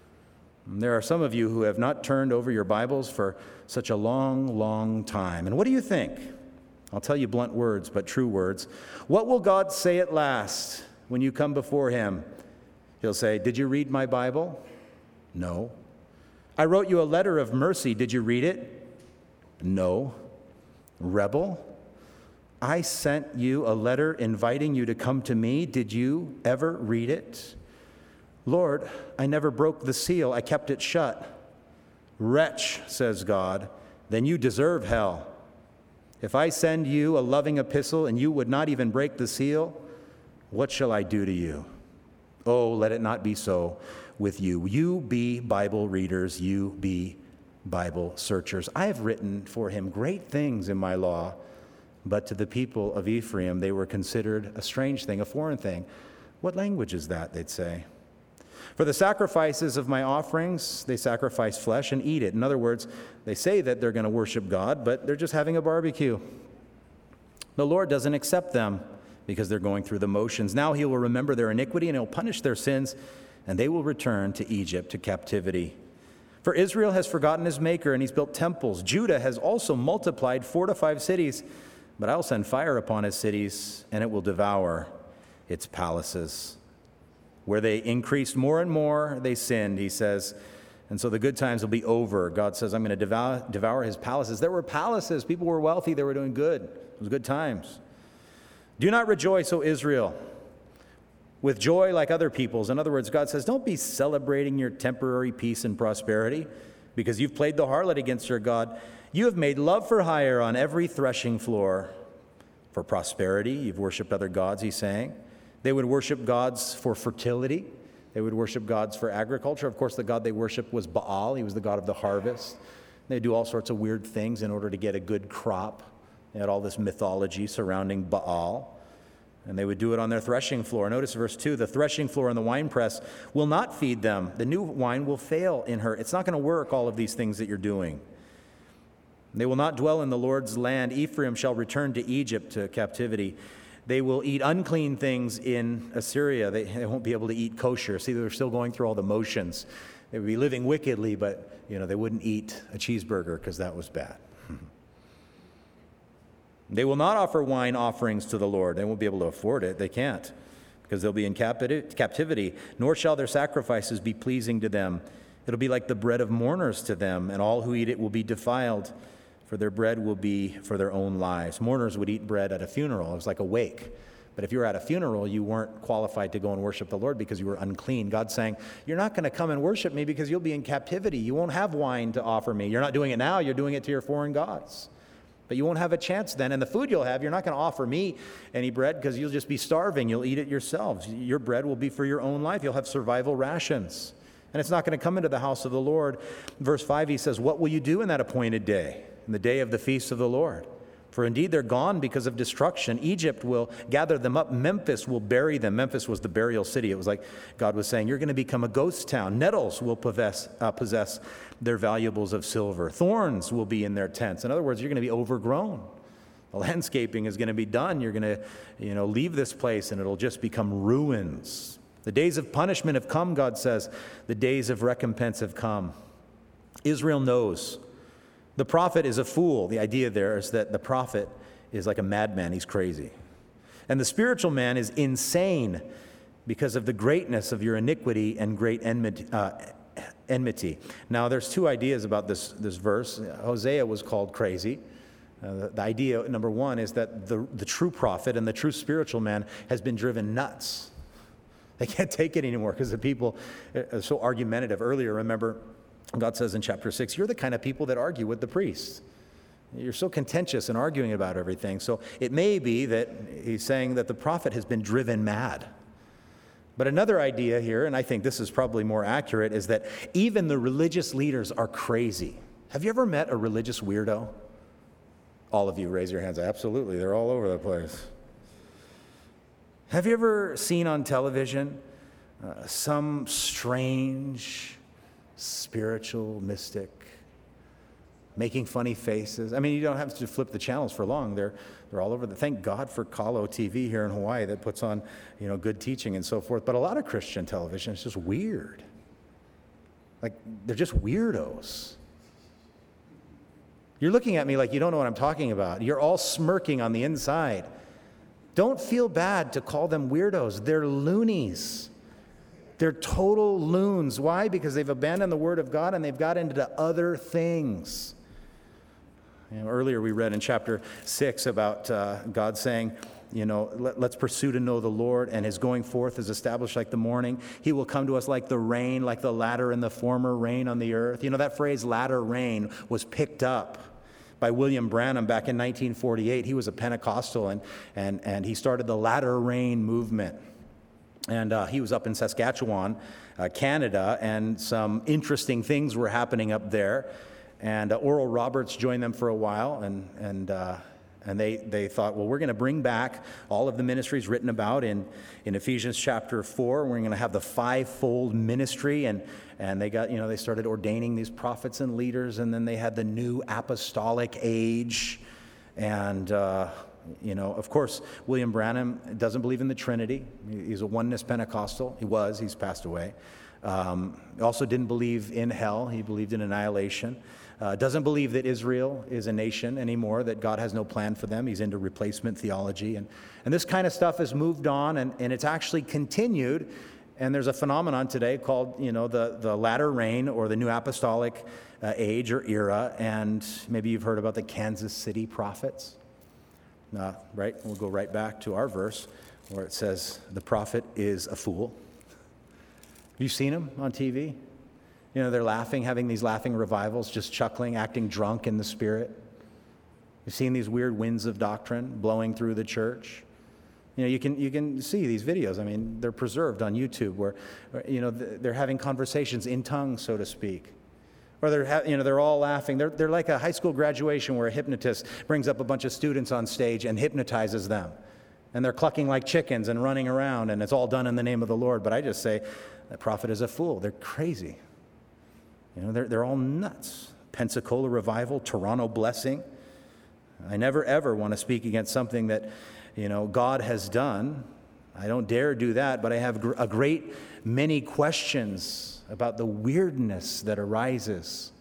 And there are some of you who have not turned over your Bibles for such a long, long time. And what do you think? I'll tell you blunt words, but true words. What will God say at last when you come before him? He'll say, did you read my Bible? No. I wrote you a letter of mercy. Did you read it? No. Rebel? I sent you a letter inviting you to come to me. Did you ever read it? Lord, I never broke the seal. I kept it shut. Wretch, says God, then you deserve hell. If I send you a loving epistle and you would not even break the seal, what shall I do to you? Oh, let it not be so with you. You be Bible readers. You be Bible searchers. I have written for him great things in my law, but to the people of Ephraim, they were considered a strange thing, a foreign thing. What language is that, they'd say? For the sacrifices of my offerings, they sacrifice flesh and eat it. In other words, they say that they're going to worship God, but they're just having a barbecue. The Lord doesn't accept them because they're going through the motions. Now he will remember their iniquity and he'll punish their sins, and they will return to Egypt, to captivity. For Israel has forgotten his maker, and he's built temples. Judah has also multiplied fortified cities, but I'll send fire upon his cities, and it will devour its palaces. Where they increased more and more, they sinned, he says. And so the good times will be over. God says, I'm going to devour, devour his palaces. There were palaces. People were wealthy. They were doing good. It was good times. Do not rejoice, O Israel, with joy like other peoples. In other words, God says, don't be celebrating your temporary peace and prosperity because you've played the harlot against your God. You have made love for hire on every threshing floor. For prosperity, you've worshiped other gods, he's saying. They would worship gods for fertility. They would worship gods for agriculture. Of course, the god they worshiped was Baal. He was the god of the harvest. They do all sorts of weird things in order to get a good crop. They had all this mythology surrounding Baal. And they would do it on their threshing floor. Notice verse two, the threshing floor and the winepress will not feed them. The new wine will fail in her. It's not going to work, all of these things that you're doing. They will not dwell in the Lord's land. Ephraim shall return to Egypt, to captivity. They will eat unclean things in Assyria. They, they won't be able to eat kosher. See, they're still going through all the motions. They would be living wickedly, but you know they wouldn't eat a cheeseburger because that was bad. They will not offer wine offerings to the Lord. They won't be able to afford it. They can't because they'll be in captivity. Nor shall their sacrifices be pleasing to them. It'll be like the bread of mourners to them, and all who eat it will be defiled. For their bread will be for their own lives. Mourners would eat bread at a funeral. It was like a wake. But if you were at a funeral, you weren't qualified to go and worship the Lord because you were unclean. God's saying, you're not going to come and worship me because you'll be in captivity. You won't have wine to offer me. You're not doing it now. You're doing it to your foreign gods. But you won't have a chance then. And the food you'll have, you're not going to offer me any bread because you'll just be starving. You'll eat it yourselves. Your bread will be for your own life. You'll have survival rations. And it's not going to come into the house of the Lord. Verse five, he says, what will you do in that appointed day? In the day of the feast of the Lord. For indeed they're gone because of destruction. Egypt will gather them up. Memphis will bury them. Memphis was the burial city. It was like God was saying, you're going to become a ghost town. Nettles will possess, uh, possess their valuables of silver. Thorns will be in their tents. In other words, you're going to be overgrown. The landscaping is going to be done. You're going to, you know, leave this place and it'll just become ruins. The days of punishment have come, God says. The days of recompense have come. Israel knows. The prophet is a fool. The idea there is that the prophet is like a madman. He's crazy. And the spiritual man is insane because of the greatness of your iniquity and great enmity. Uh, enmity. Now, there's two ideas about this, this verse. Hosea was called crazy. Uh, the, the idea, number one, is that the, the true prophet and the true spiritual man has been driven nuts. They can't take it anymore because the people are so argumentative. Earlier, remember, God says in chapter six, you're the kind of people that argue with the priests. You're so contentious and arguing about everything. So it may be that he's saying that the prophet has been driven mad. But another idea here, and I think this is probably more accurate, is that even the religious leaders are crazy. Have you ever met a religious weirdo? All of you raise your hands. Absolutely. They're all over the place. Have you ever seen on television uh, some strange spiritual mystic making funny faces? I mean, you don't have to flip the channels for long. They're they're all over. The, thank God for Kalo T V here in Hawaii that puts on, you know, good teaching and so forth. But a lot of Christian television is just weird. Like, they're just weirdos. You're looking at me like you don't know what I'm talking about. You're all smirking on the inside. Don't feel bad to call them weirdos. They're loonies. They're total loons. Why? Because they've abandoned the Word of God and they've got into other things. You know, earlier we read in chapter six about uh, God saying, you know, let, let's pursue to know the Lord, and his going forth is established like the morning. He will come to us like the rain, like the latter and the former rain on the earth. You know, that phrase latter rain was picked up by William Branham back in nineteen forty-eight. He was a Pentecostal, and and and he started the latter rain movement. And uh, he was up in Saskatchewan, uh, Canada, and some interesting things were happening up there. And uh, Oral Roberts joined them for a while, and and uh, and they they thought, well, we're going to bring back all of the ministries written about in in Ephesians chapter four. We're going to have the fivefold ministry, and and they got you know they started ordaining these prophets and leaders, and then they had the new apostolic age, and. Uh, You know, of course, William Branham doesn't believe in the Trinity. He's a oneness Pentecostal. He was. He's passed away. Um, he also didn't believe in hell. He believed in annihilation. Uh, doesn't believe that Israel is a nation anymore, that God has no plan for them. He's into replacement theology. And, and this kind of stuff has moved on, and, and it's actually continued. And there's a phenomenon today called, you know, the, the latter rain or the new apostolic uh, age or era. And maybe you've heard about the Kansas City prophets. Uh, right? We'll go right back to our verse where it says the prophet is a fool. Have you seen him on T V? You know, they're laughing, having these laughing revivals, just chuckling, acting drunk in the spirit. You've seen these weird winds of doctrine blowing through the church. You know, you can you can see these videos. I mean, they're preserved on YouTube where, you know, they're having conversations in tongues, so to speak. Or they're, ha- you know, they're all laughing. They're, they're like a high school graduation where a hypnotist brings up a bunch of students on stage and hypnotizes them. And they're clucking like chickens and running around, and it's all done in the name of the Lord. But I just say, that prophet is a fool. They're crazy. You know, they're, they're all nuts. Pensacola Revival, Toronto Blessing. I never, ever want to speak against something that, you know, God has done. I don't dare do that, but I have gr- a great many questions about the weirdness that arises.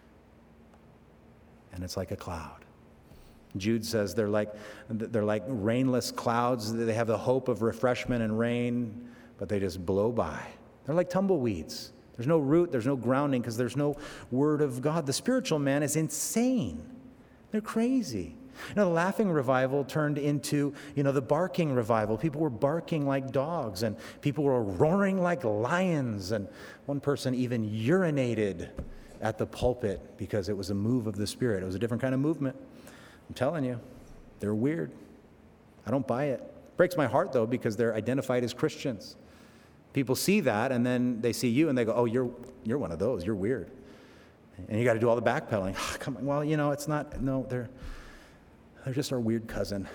And it's like a cloud. Jude says they're like they're like rainless clouds. They have the hope of refreshment and rain, but they just blow by. They're like tumbleweeds. There's no root, there's no grounding because there's no word of God. The spiritual man is insane. They're crazy. You know, the laughing revival turned into, you know, the barking revival. People were barking like dogs, and people were roaring like lions, and one person even urinated at the pulpit because it was a move of the Spirit. It was a different kind of movement. I'm telling you, they're weird. I don't buy it. Breaks my heart, though, because they're identified as Christians. People see that, and then they see you, and they go, oh, you're you're one of those. You're weird. And you got to do all the backpedaling. Oh, come on. Well, you know, it's not, no, they're, they're just our weird cousin.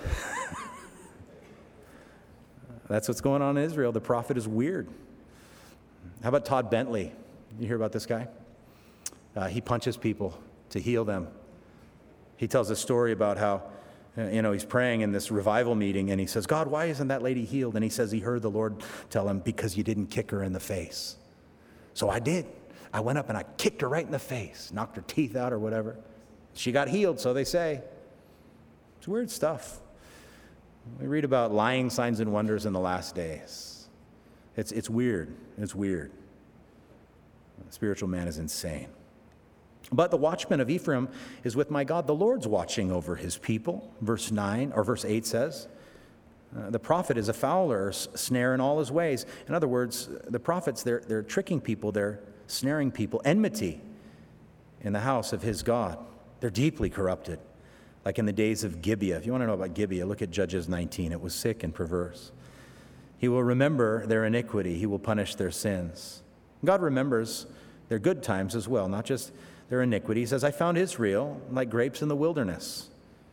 That's what's going on in Israel. The prophet is weird. How about Todd Bentley? You hear about this guy? Uh, he punches people to heal them. He tells a story about how, you know, he's praying in this revival meeting, and he says, God, why isn't that lady healed? And he says he heard the Lord tell him, because you didn't kick her in the face. So I did. I went up and I kicked her right in the face, knocked her teeth out or whatever. She got healed, so they say. It's weird stuff. We read about lying signs and wonders in the last days. It's, it's weird. It's weird. The spiritual man is insane. But the watchman of Ephraim is with my God. The Lord's watching over his people. Verse nine, or verse eight says, uh, the prophet is a fowler's snare in all his ways. In other words, the prophets, they're, they're tricking people. They're snaring people. Enmity in the house of his God. They're deeply corrupted. Like in the days of Gibeah. If you want to know about Gibeah, look at Judges nineteen. It was sick and perverse. He will remember their iniquity. He will punish their sins. God remembers their good times as well, not just their iniquity. He says, I found Israel like grapes in the wilderness.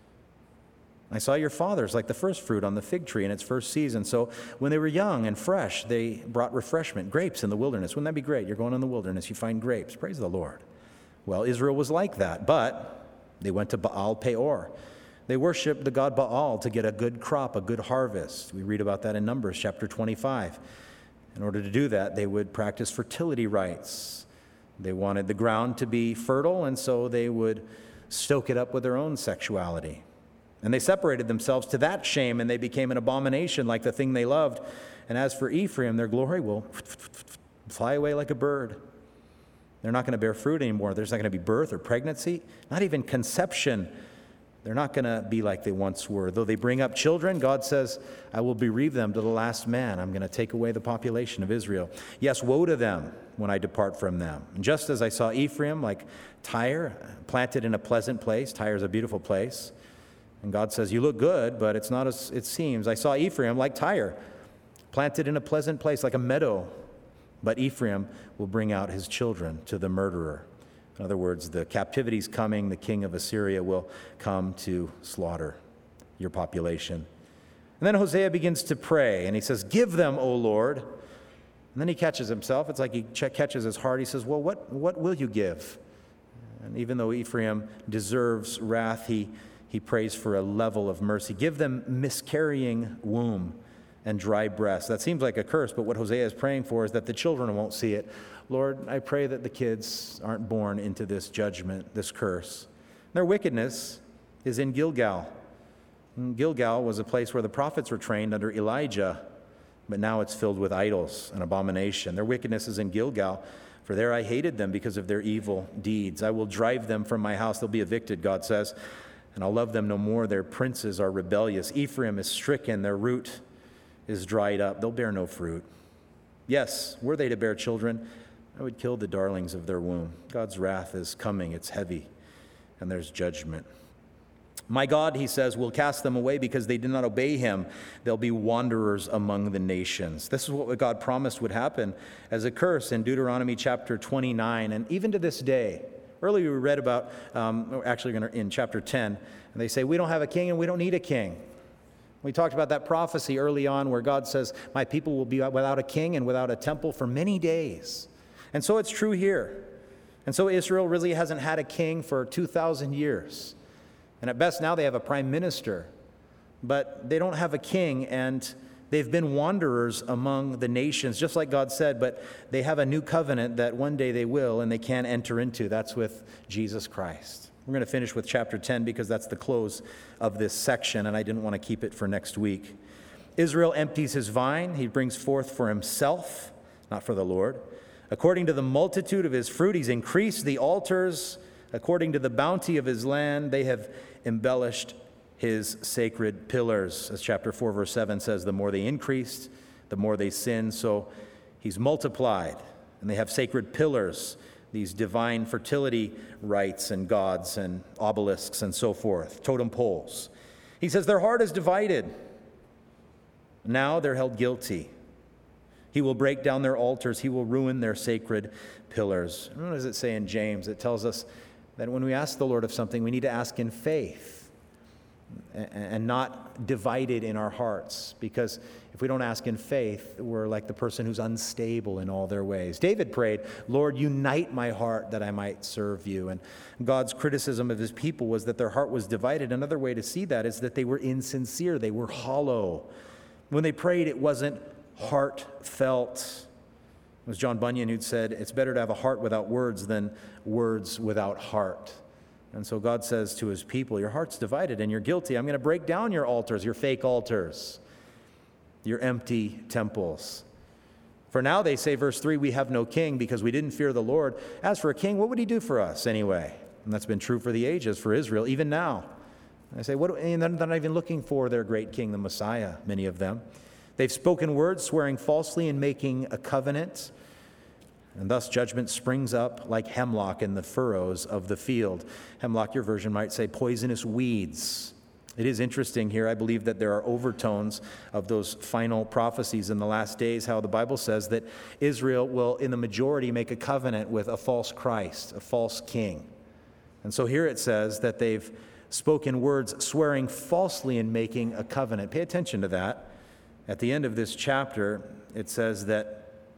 I saw your fathers like the first fruit on the fig tree in its first season. So when they were young and fresh, they brought refreshment, grapes in the wilderness. Wouldn't that be great? You're going in the wilderness, you find grapes. Praise the Lord. Well, Israel was like that, but they went to Baal Peor. They worshiped the god Baal to get a good crop, a good harvest. We read about that in Numbers chapter twenty-five. In order to do that, they would practice fertility rites. They wanted the ground to be fertile, and so they would stoke it up with their own sexuality. And they separated themselves to that shame, and they became an abomination like the thing they loved. And as for Ephraim, their glory will fly away like a bird. They're not going to bear fruit anymore. There's not going to be birth or pregnancy, not even conception. They're not going to be like they once were. Though they bring up children, God says, I will bereave them to the last man. I'm going to take away the population of Israel. Yes, woe to them when I depart from them. And just as I saw Ephraim, like Tyre, planted in a pleasant place. Tyre is a beautiful place. And God says, you look good, but it's not as it seems. I saw Ephraim like Tyre, planted in a pleasant place, like a meadow. But Ephraim will bring out his children to the murderer. In other words, the captivity's coming. The king of Assyria will come to slaughter your population. And then Hosea begins to pray, and he says, give them, O Lord. And then he catches himself. It's like he catches his heart. He says, well, what, what will you give? And even though Ephraim deserves wrath, he He prays for a level of mercy. Give them miscarrying womb and dry breast. That seems like a curse, but what Hosea is praying for is that the children won't see it. Lord, I pray that the kids aren't born into this judgment, this curse. Their wickedness is in Gilgal. And Gilgal was a place where the prophets were trained under Elijah, but now it's filled with idols and abomination. Their wickedness is in Gilgal, for there I hated them because of their evil deeds. I will drive them from my house. They'll be evicted, God says. and I'll love them no more. Their princes are rebellious. Ephraim is stricken, their root is dried up. They'll bear no fruit. Yes, were they to bear children, I would kill the darlings of their womb. God's wrath is coming, it's heavy, and there's judgment. My God, he says, will cast them away because they did not obey him. They'll be wanderers among the nations. This is what God promised would happen as a curse in Deuteronomy chapter twenty-nine. And even to this day, earlier we read about, um, actually in chapter ten, and they say, we don't have a king and we don't need a king. We talked about that prophecy early on where God says, my people will be without a king and without a temple for many days. And so it's true here. And so Israel really hasn't had a king for two thousand years. And at best now they have a prime minister, but they don't have a king, and they've been wanderers among the nations, just like God said, but they have a new covenant that one day they will and they can enter into. That's with Jesus Christ. We're going to finish with chapter ten because that's the close of this section, and I didn't want to keep it for next week. Israel empties his vine. He brings forth for himself, not for the Lord. According to the multitude of his fruit, he's increased the altars. According to the bounty of his land, they have embellished his sacred pillars. As chapter four, verse seven says, the more they increased, the more they sinned. So he's multiplied, and they have sacred pillars, these divine fertility rites and gods and obelisks and so forth, totem poles. He says their heart is divided. Now they're held guilty. He will break down their altars. He will ruin their sacred pillars. What does it say in James? It tells us that when we ask the Lord of something, we need to ask in faith and not divided in our hearts. Because if we don't ask in faith, we're like the person who's unstable in all their ways. David prayed, Lord, unite my heart that I might serve you. And God's criticism of his people was that their heart was divided. Another way to see that is that they were insincere. They were hollow. When they prayed, it wasn't heartfelt. It was John Bunyan who'd said, it's better to have a heart without words than words without heart. And so God says to his people, your heart's divided and you're guilty. I'm going to break down your altars, your fake altars, your empty temples. For now, they say, verse three, we have no king because we didn't fear the Lord. As for a king, what would he do for us anyway? And that's been true for the ages, for Israel, even now. I say, what? And they're not even looking for their great king, the Messiah, many of them. They've spoken words, swearing falsely and making a covenant. And thus judgment springs up like hemlock in the furrows of the field. Hemlock, your version might say poisonous weeds. It is interesting here, I believe, that there are overtones of those final prophecies in the last days, how the Bible says that Israel will, in the majority, make a covenant with a false Christ, a false king. And so here it says that they've spoken words, swearing falsely and making a covenant. Pay attention to that. At the end of this chapter, it says that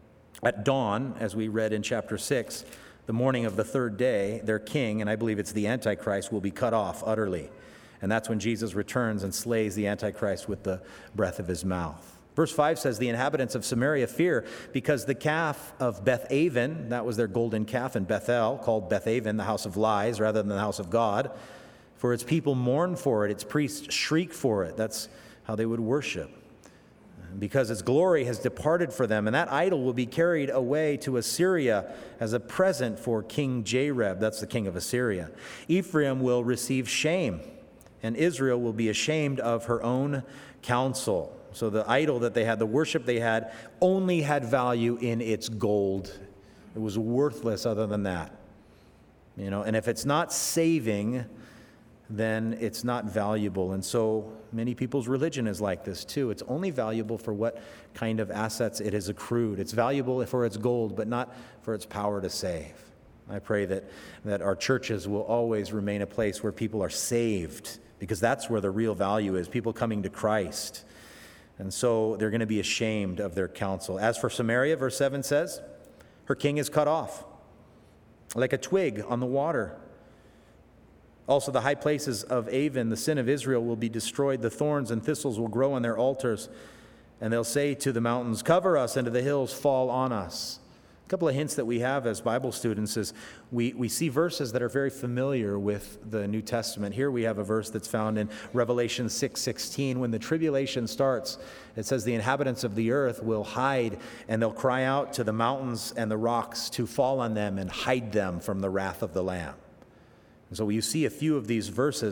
at dawn, as we read in chapter six, the morning of the third day, their king, and I believe it's the Antichrist, will be cut off utterly. And that's when Jesus returns and slays the Antichrist with the breath of his mouth. Verse five says, the inhabitants of Samaria fear because the calf of Bethaven, that was their golden calf in Bethel, called Bethaven, the house of lies, rather than the house of God. For its people mourn for it, its priests shriek for it. That's how they would worship. Because its glory has departed for them, and that idol will be carried away to Assyria as a present for King Jareb. That's the king of Assyria. Ephraim will receive shame, and Israel will be ashamed of her own counsel. So the idol that they had, the worship they had, only had value in its gold. It was worthless other than that. You know, and if it's not saving, then it's not valuable. And so many people's religion is like this too. It's only valuable for what kind of assets it has accrued. It's valuable for its gold, but not for its power to save. I pray that, that our churches will always remain a place where people are saved, because that's where the real value is, people coming to Christ. And so they're going to be ashamed of their counsel. As for Samaria, verse seven says, her king is cut off, like a twig on the water. Also, the high places of Avon, the sin of Israel, will be destroyed. The thorns and thistles will grow on their altars. And they'll say to the mountains, cover us, and to the hills, fall on us. A couple of hints that we have as Bible students is we, we see verses that are very familiar with the New Testament. Here we have a verse that's found in Revelation six sixteen. When the tribulation starts, it says the inhabitants of the earth will hide, and they'll cry out to the mountains and the rocks to fall on them and hide them from the wrath of the Lamb. And so you see a few of these verses,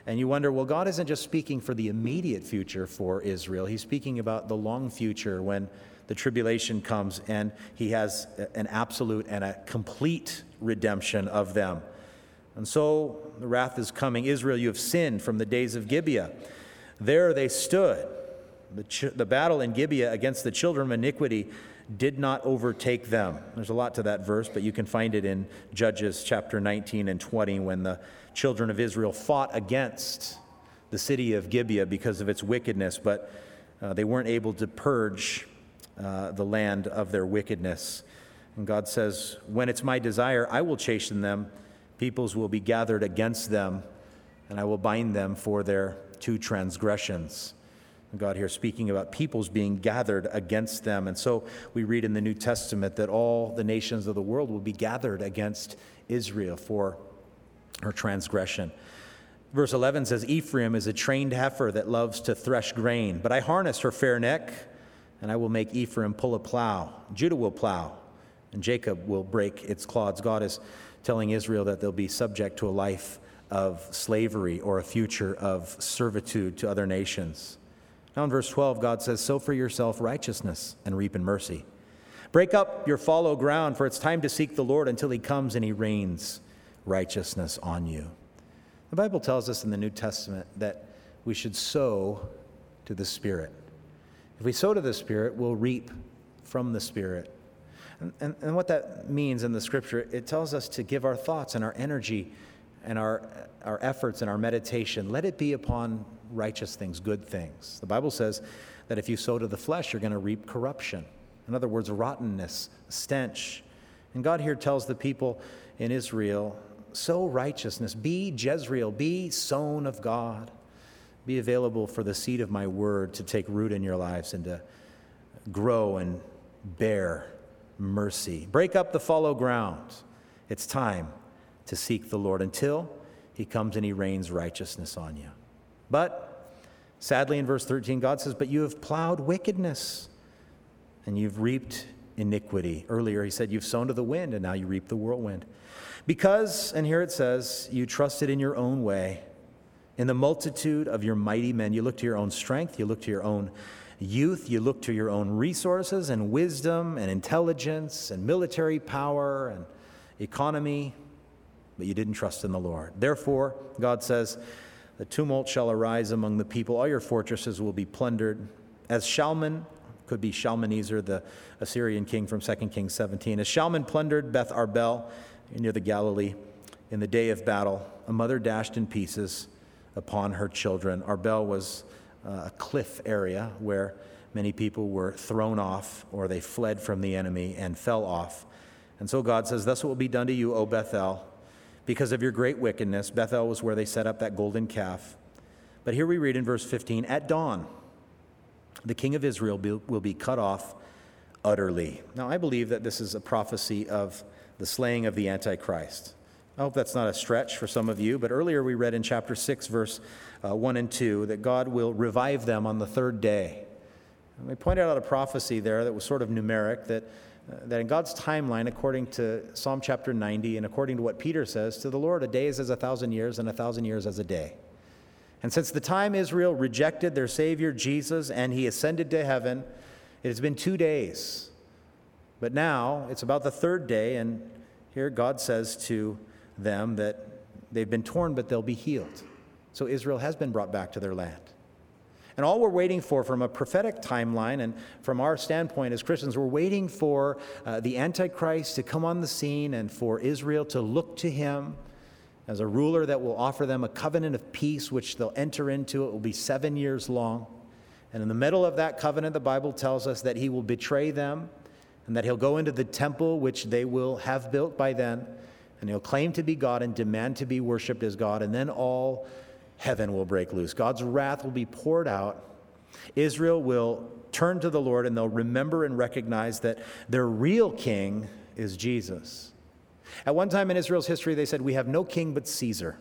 And you wonder, well, God isn't just speaking for the immediate future for Israel. He's speaking about the long future when the tribulation comes and he has an absolute and a complete redemption of them. And so the wrath is coming. Israel, you have sinned from the days of Gibeah. There they stood. The, ch- the battle in Gibeah against the children of iniquity did not overtake them. There's a lot to that verse, but you can find it in Judges chapter nineteen and twenty when the children of Israel fought against the city of Gibeah because of its wickedness, but uh, they weren't able to purge uh, the land of their wickedness. And God says, when it's my desire, I will chasten them. Peoples will be gathered against them, and I will bind them for their two transgressions. God here speaking about peoples being gathered against them. And so we read in the New Testament that all the nations of the world will be gathered against Israel for her transgression. Verse eleven says, Ephraim is a trained heifer that loves to thresh grain, but I harness her fair neck, and I will make Ephraim pull a plow. Judah will plow, and Jacob will break its clods. God is telling Israel that they'll be subject to a life of slavery or a future of servitude to other nations. Now in verse twelve, God says, sow for yourself righteousness and reap in mercy. Break up your fallow ground, for it's time to seek the Lord until he comes and he rains righteousness on you. The Bible tells us in the New Testament that we should sow to the Spirit. If we sow to the Spirit, we'll reap from the Spirit. And, and, and what that means in the Scripture, it tells us to give our thoughts and our energy and our, our efforts and our meditation, let it be upon righteous things, good things. The Bible says that if you sow to the flesh, you're going to reap corruption. In other words, rottenness, stench. And God here tells the people in Israel, sow righteousness, be Jezreel, be sown of God, be available for the seed of my word to take root in your lives and to grow and bear mercy. Break up the fallow ground. It's time to seek the Lord until he comes and he rains righteousness on you. But sadly in verse thirteen, God says, but you have plowed wickedness and you've reaped iniquity. Earlier he said you've sown to the wind and now you reap the whirlwind. Because, and here it says, you trusted in your own way. In the multitude of your mighty men, you look to your own strength, you look to your own youth, you look to your own resources and wisdom and intelligence and military power and economy, but you didn't trust in the Lord. Therefore, God says, the tumult shall arise among the people. All your fortresses will be plundered. As Shalman, could be Shalmaneser, the Assyrian king from Second Kings seventeen. As Shalman plundered Beth Arbel near the Galilee in the day of battle, a mother dashed in pieces upon her children. Arbel was uh, a cliff area where many people were thrown off or they fled from the enemy and fell off. And so God says, thus it will be done to you, O Bethel, because of your great wickedness. Bethel was where they set up that golden calf. But here we read in verse fifteen, at dawn, the king of Israel will be cut off utterly. Now, I believe that this is a prophecy of the slaying of the Antichrist. I hope that's not a stretch for some of you, but earlier we read in chapter six, verse uh, one and two, that God will revive them on the third day. And we pointed out a prophecy there that was sort of numeric, that Uh, that in God's timeline, according to Psalm chapter ninety, and according to what Peter says, to the Lord a day is as a thousand years, and a thousand years as a day. And since the time Israel rejected their Savior Jesus and he ascended to heaven, it has been two days. But now it's about the third day, and here God says to them that they've been torn, but they'll be healed. So Israel has been brought back to their land. And all we're waiting for from a prophetic timeline and from our standpoint as Christians, we're waiting for uh, the Antichrist to come on the scene and for Israel to look to him as a ruler that will offer them a covenant of peace, which they'll enter into. It will be seven years long. And in the middle of that covenant, the Bible tells us that he will betray them and that he'll go into the temple, which they will have built by then, and he'll claim to be God and demand to be worshiped as God, and then all heaven will break loose. God's wrath will be poured out. Israel will turn to the Lord, and they'll remember and recognize that their real king is Jesus. At one time in Israel's history, they said, we have no king but Caesar.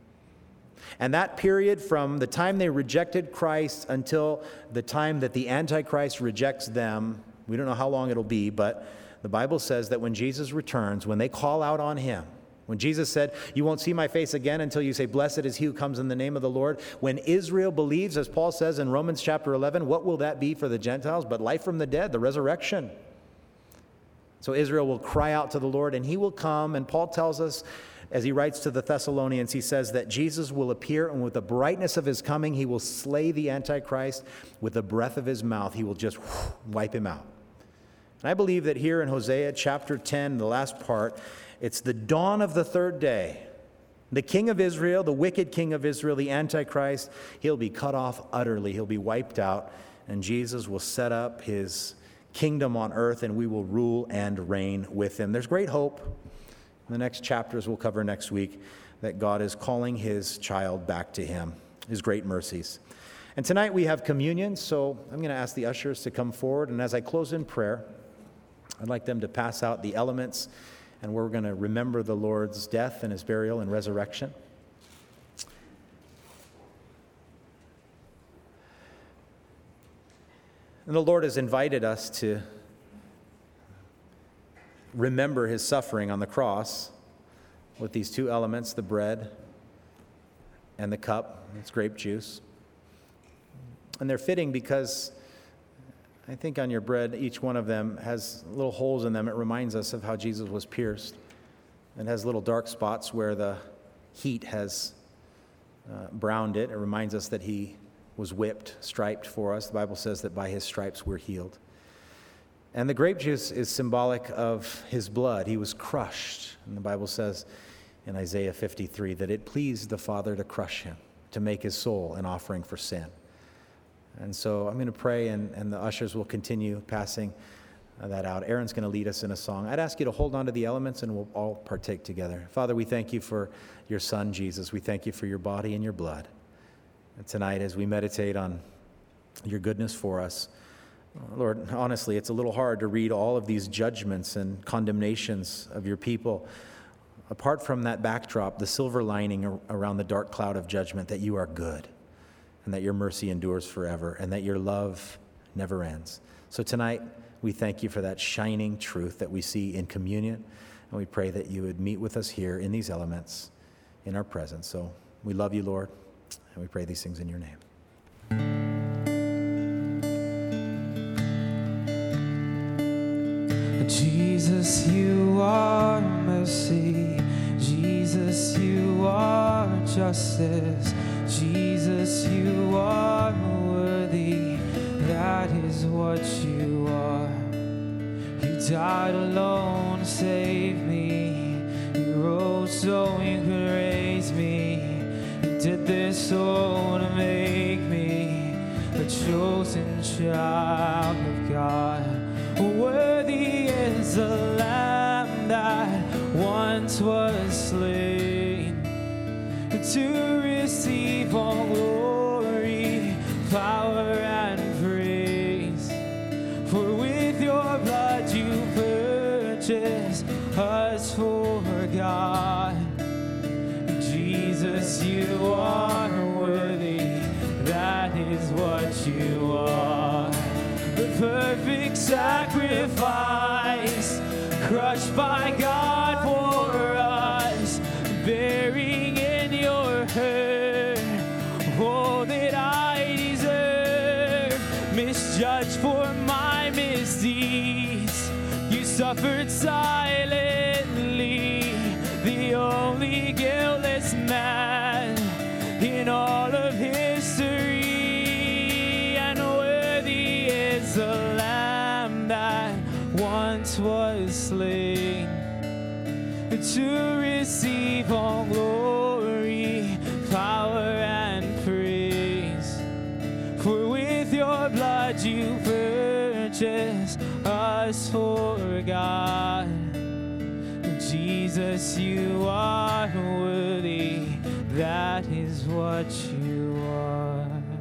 And that period from the time they rejected Christ until the time that the Antichrist rejects them, we don't know how long it'll be, but the Bible says that when Jesus returns, when they call out on him, When Jesus said, you won't see my face again until you say, blessed is he who comes in the name of the Lord. When Israel believes, as Paul says in Romans chapter eleven, what will that be for the Gentiles? But life from the dead, the resurrection. So Israel will cry out to the Lord, and he will come. And Paul tells us, as he writes to the Thessalonians, he says that Jesus will appear, and with the brightness of his coming, he will slay the Antichrist. With the breath of his mouth, he will just wipe him out. And I believe that here in Hosea chapter ten, the last part, it's the dawn of the third day. The king of Israel, the wicked king of Israel, the Antichrist, he'll be cut off utterly. He'll be wiped out, and Jesus will set up his kingdom on earth, and we will rule and reign with him. There's great hope. In the next chapters we'll cover next week that God is calling his child back to him, his great mercies. And tonight we have communion, so I'm going to ask the ushers to come forward, and as I close in prayer, I'd like them to pass out the elements, and we're going to remember the Lord's death and his burial and resurrection. And the Lord has invited us to remember his suffering on the cross with these two elements, the bread and the cup. It's grape juice. And they're fitting because I think on your bread, each one of them has little holes in them. It reminds us of how Jesus was pierced. It has little dark spots where the heat has uh, browned it. It reminds us that he was whipped, striped for us. The Bible says that by his stripes we're healed. And the grape juice is symbolic of his blood. He was crushed. And the Bible says in Isaiah fifty-three that it pleased the Father to crush him, to make his soul an offering for sin. And so I'm going to pray, and, and the ushers will continue passing that out. Aaron's going to lead us in a song. I'd ask you to hold on to the elements, and we'll all partake together. Father, we thank you for your Son, Jesus. We thank you for your body and your blood. And tonight, as we meditate on your goodness for us, Lord, honestly, it's a little hard to read all of these judgments and condemnations of your people. Apart from that backdrop, the silver lining around the dark cloud of judgment, that you are good, and that your mercy endures forever, and that your love never ends. So tonight, we thank you for that shining truth that we see in communion, and we pray that you would meet with us here in these elements, in our presence. So we love you, Lord, and we pray these things in your name.
Jesus, you are mercy. Jesus, you are justice. Jesus, you are worthy. That is what you are. You died alone to save me. You rose so you could raise me. You did this so to make me a chosen child of God. Worthy is the Lamb that once was slain to receive all glory, power, and praise. For with your blood you purchased us for God. Jesus, you are worthy. That is what you are. The perfect sacrifice, crushed by God for us, bearing in your hurt all that I deserve. Misjudged for my misdeeds, you suffered silently, the only guiltless man in all of history. The Lamb that once was slain to receive all glory, power, and praise. For with your blood you purchased us for God. Jesus, you are worthy. That is what you are.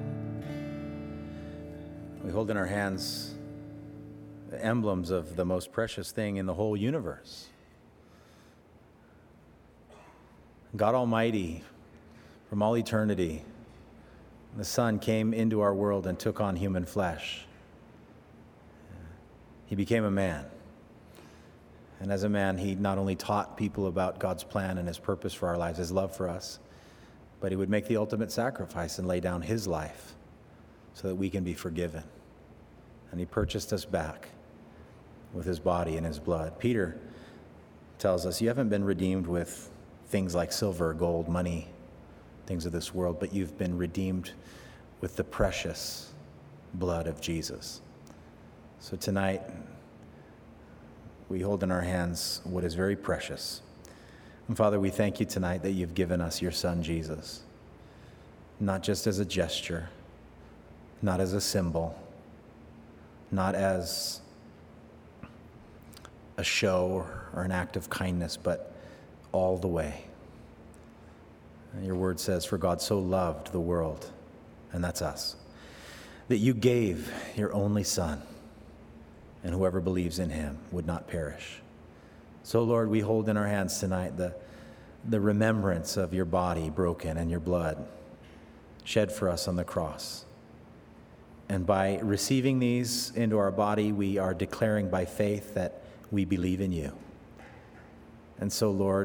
We hold in our hands the emblems of the most precious thing in the whole universe. God Almighty, from all eternity, the Son came into our world and took on human flesh. He became a man. And as a man, he not only taught people about God's plan and his purpose for our lives, his love for us, but he would make the ultimate sacrifice and lay down his life so that we can be forgiven. And he purchased us back with his body and his blood. Peter tells us, you haven't been redeemed with things like silver, gold, money, things of this world, but you've been redeemed with the precious blood of Jesus. So tonight, we hold in our hands what is very precious. And Father, we thank you tonight that you've given us your Son, Jesus, not just as a gesture, not as a symbol, not as a show or an act of kindness, but all the way. And your word says, for God so loved the world, and that's us, that you gave your only Son, and whoever believes in him would not perish. So, Lord, we hold in our hands tonight the, the remembrance of your body broken and your blood shed for us on the cross. And by receiving these into our body, we are declaring by faith that we believe in you. And so, Lord,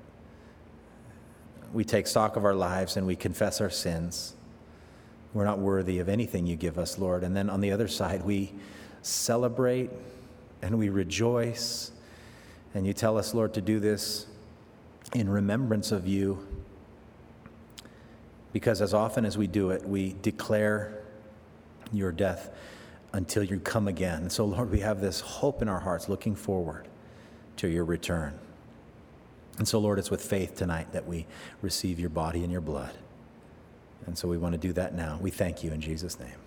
we take stock of our lives and we confess our sins. We're not worthy of anything you give us, Lord. And then on the other side, we celebrate and we rejoice. And you tell us, Lord, to do this in remembrance of you, because as often as we do it, we declare your death until you come again. And so, Lord, we have this hope in our hearts looking forward to your return. And so, Lord, it's with faith tonight that we receive your body and your blood. And so we want to do that now. We thank you in Jesus' name.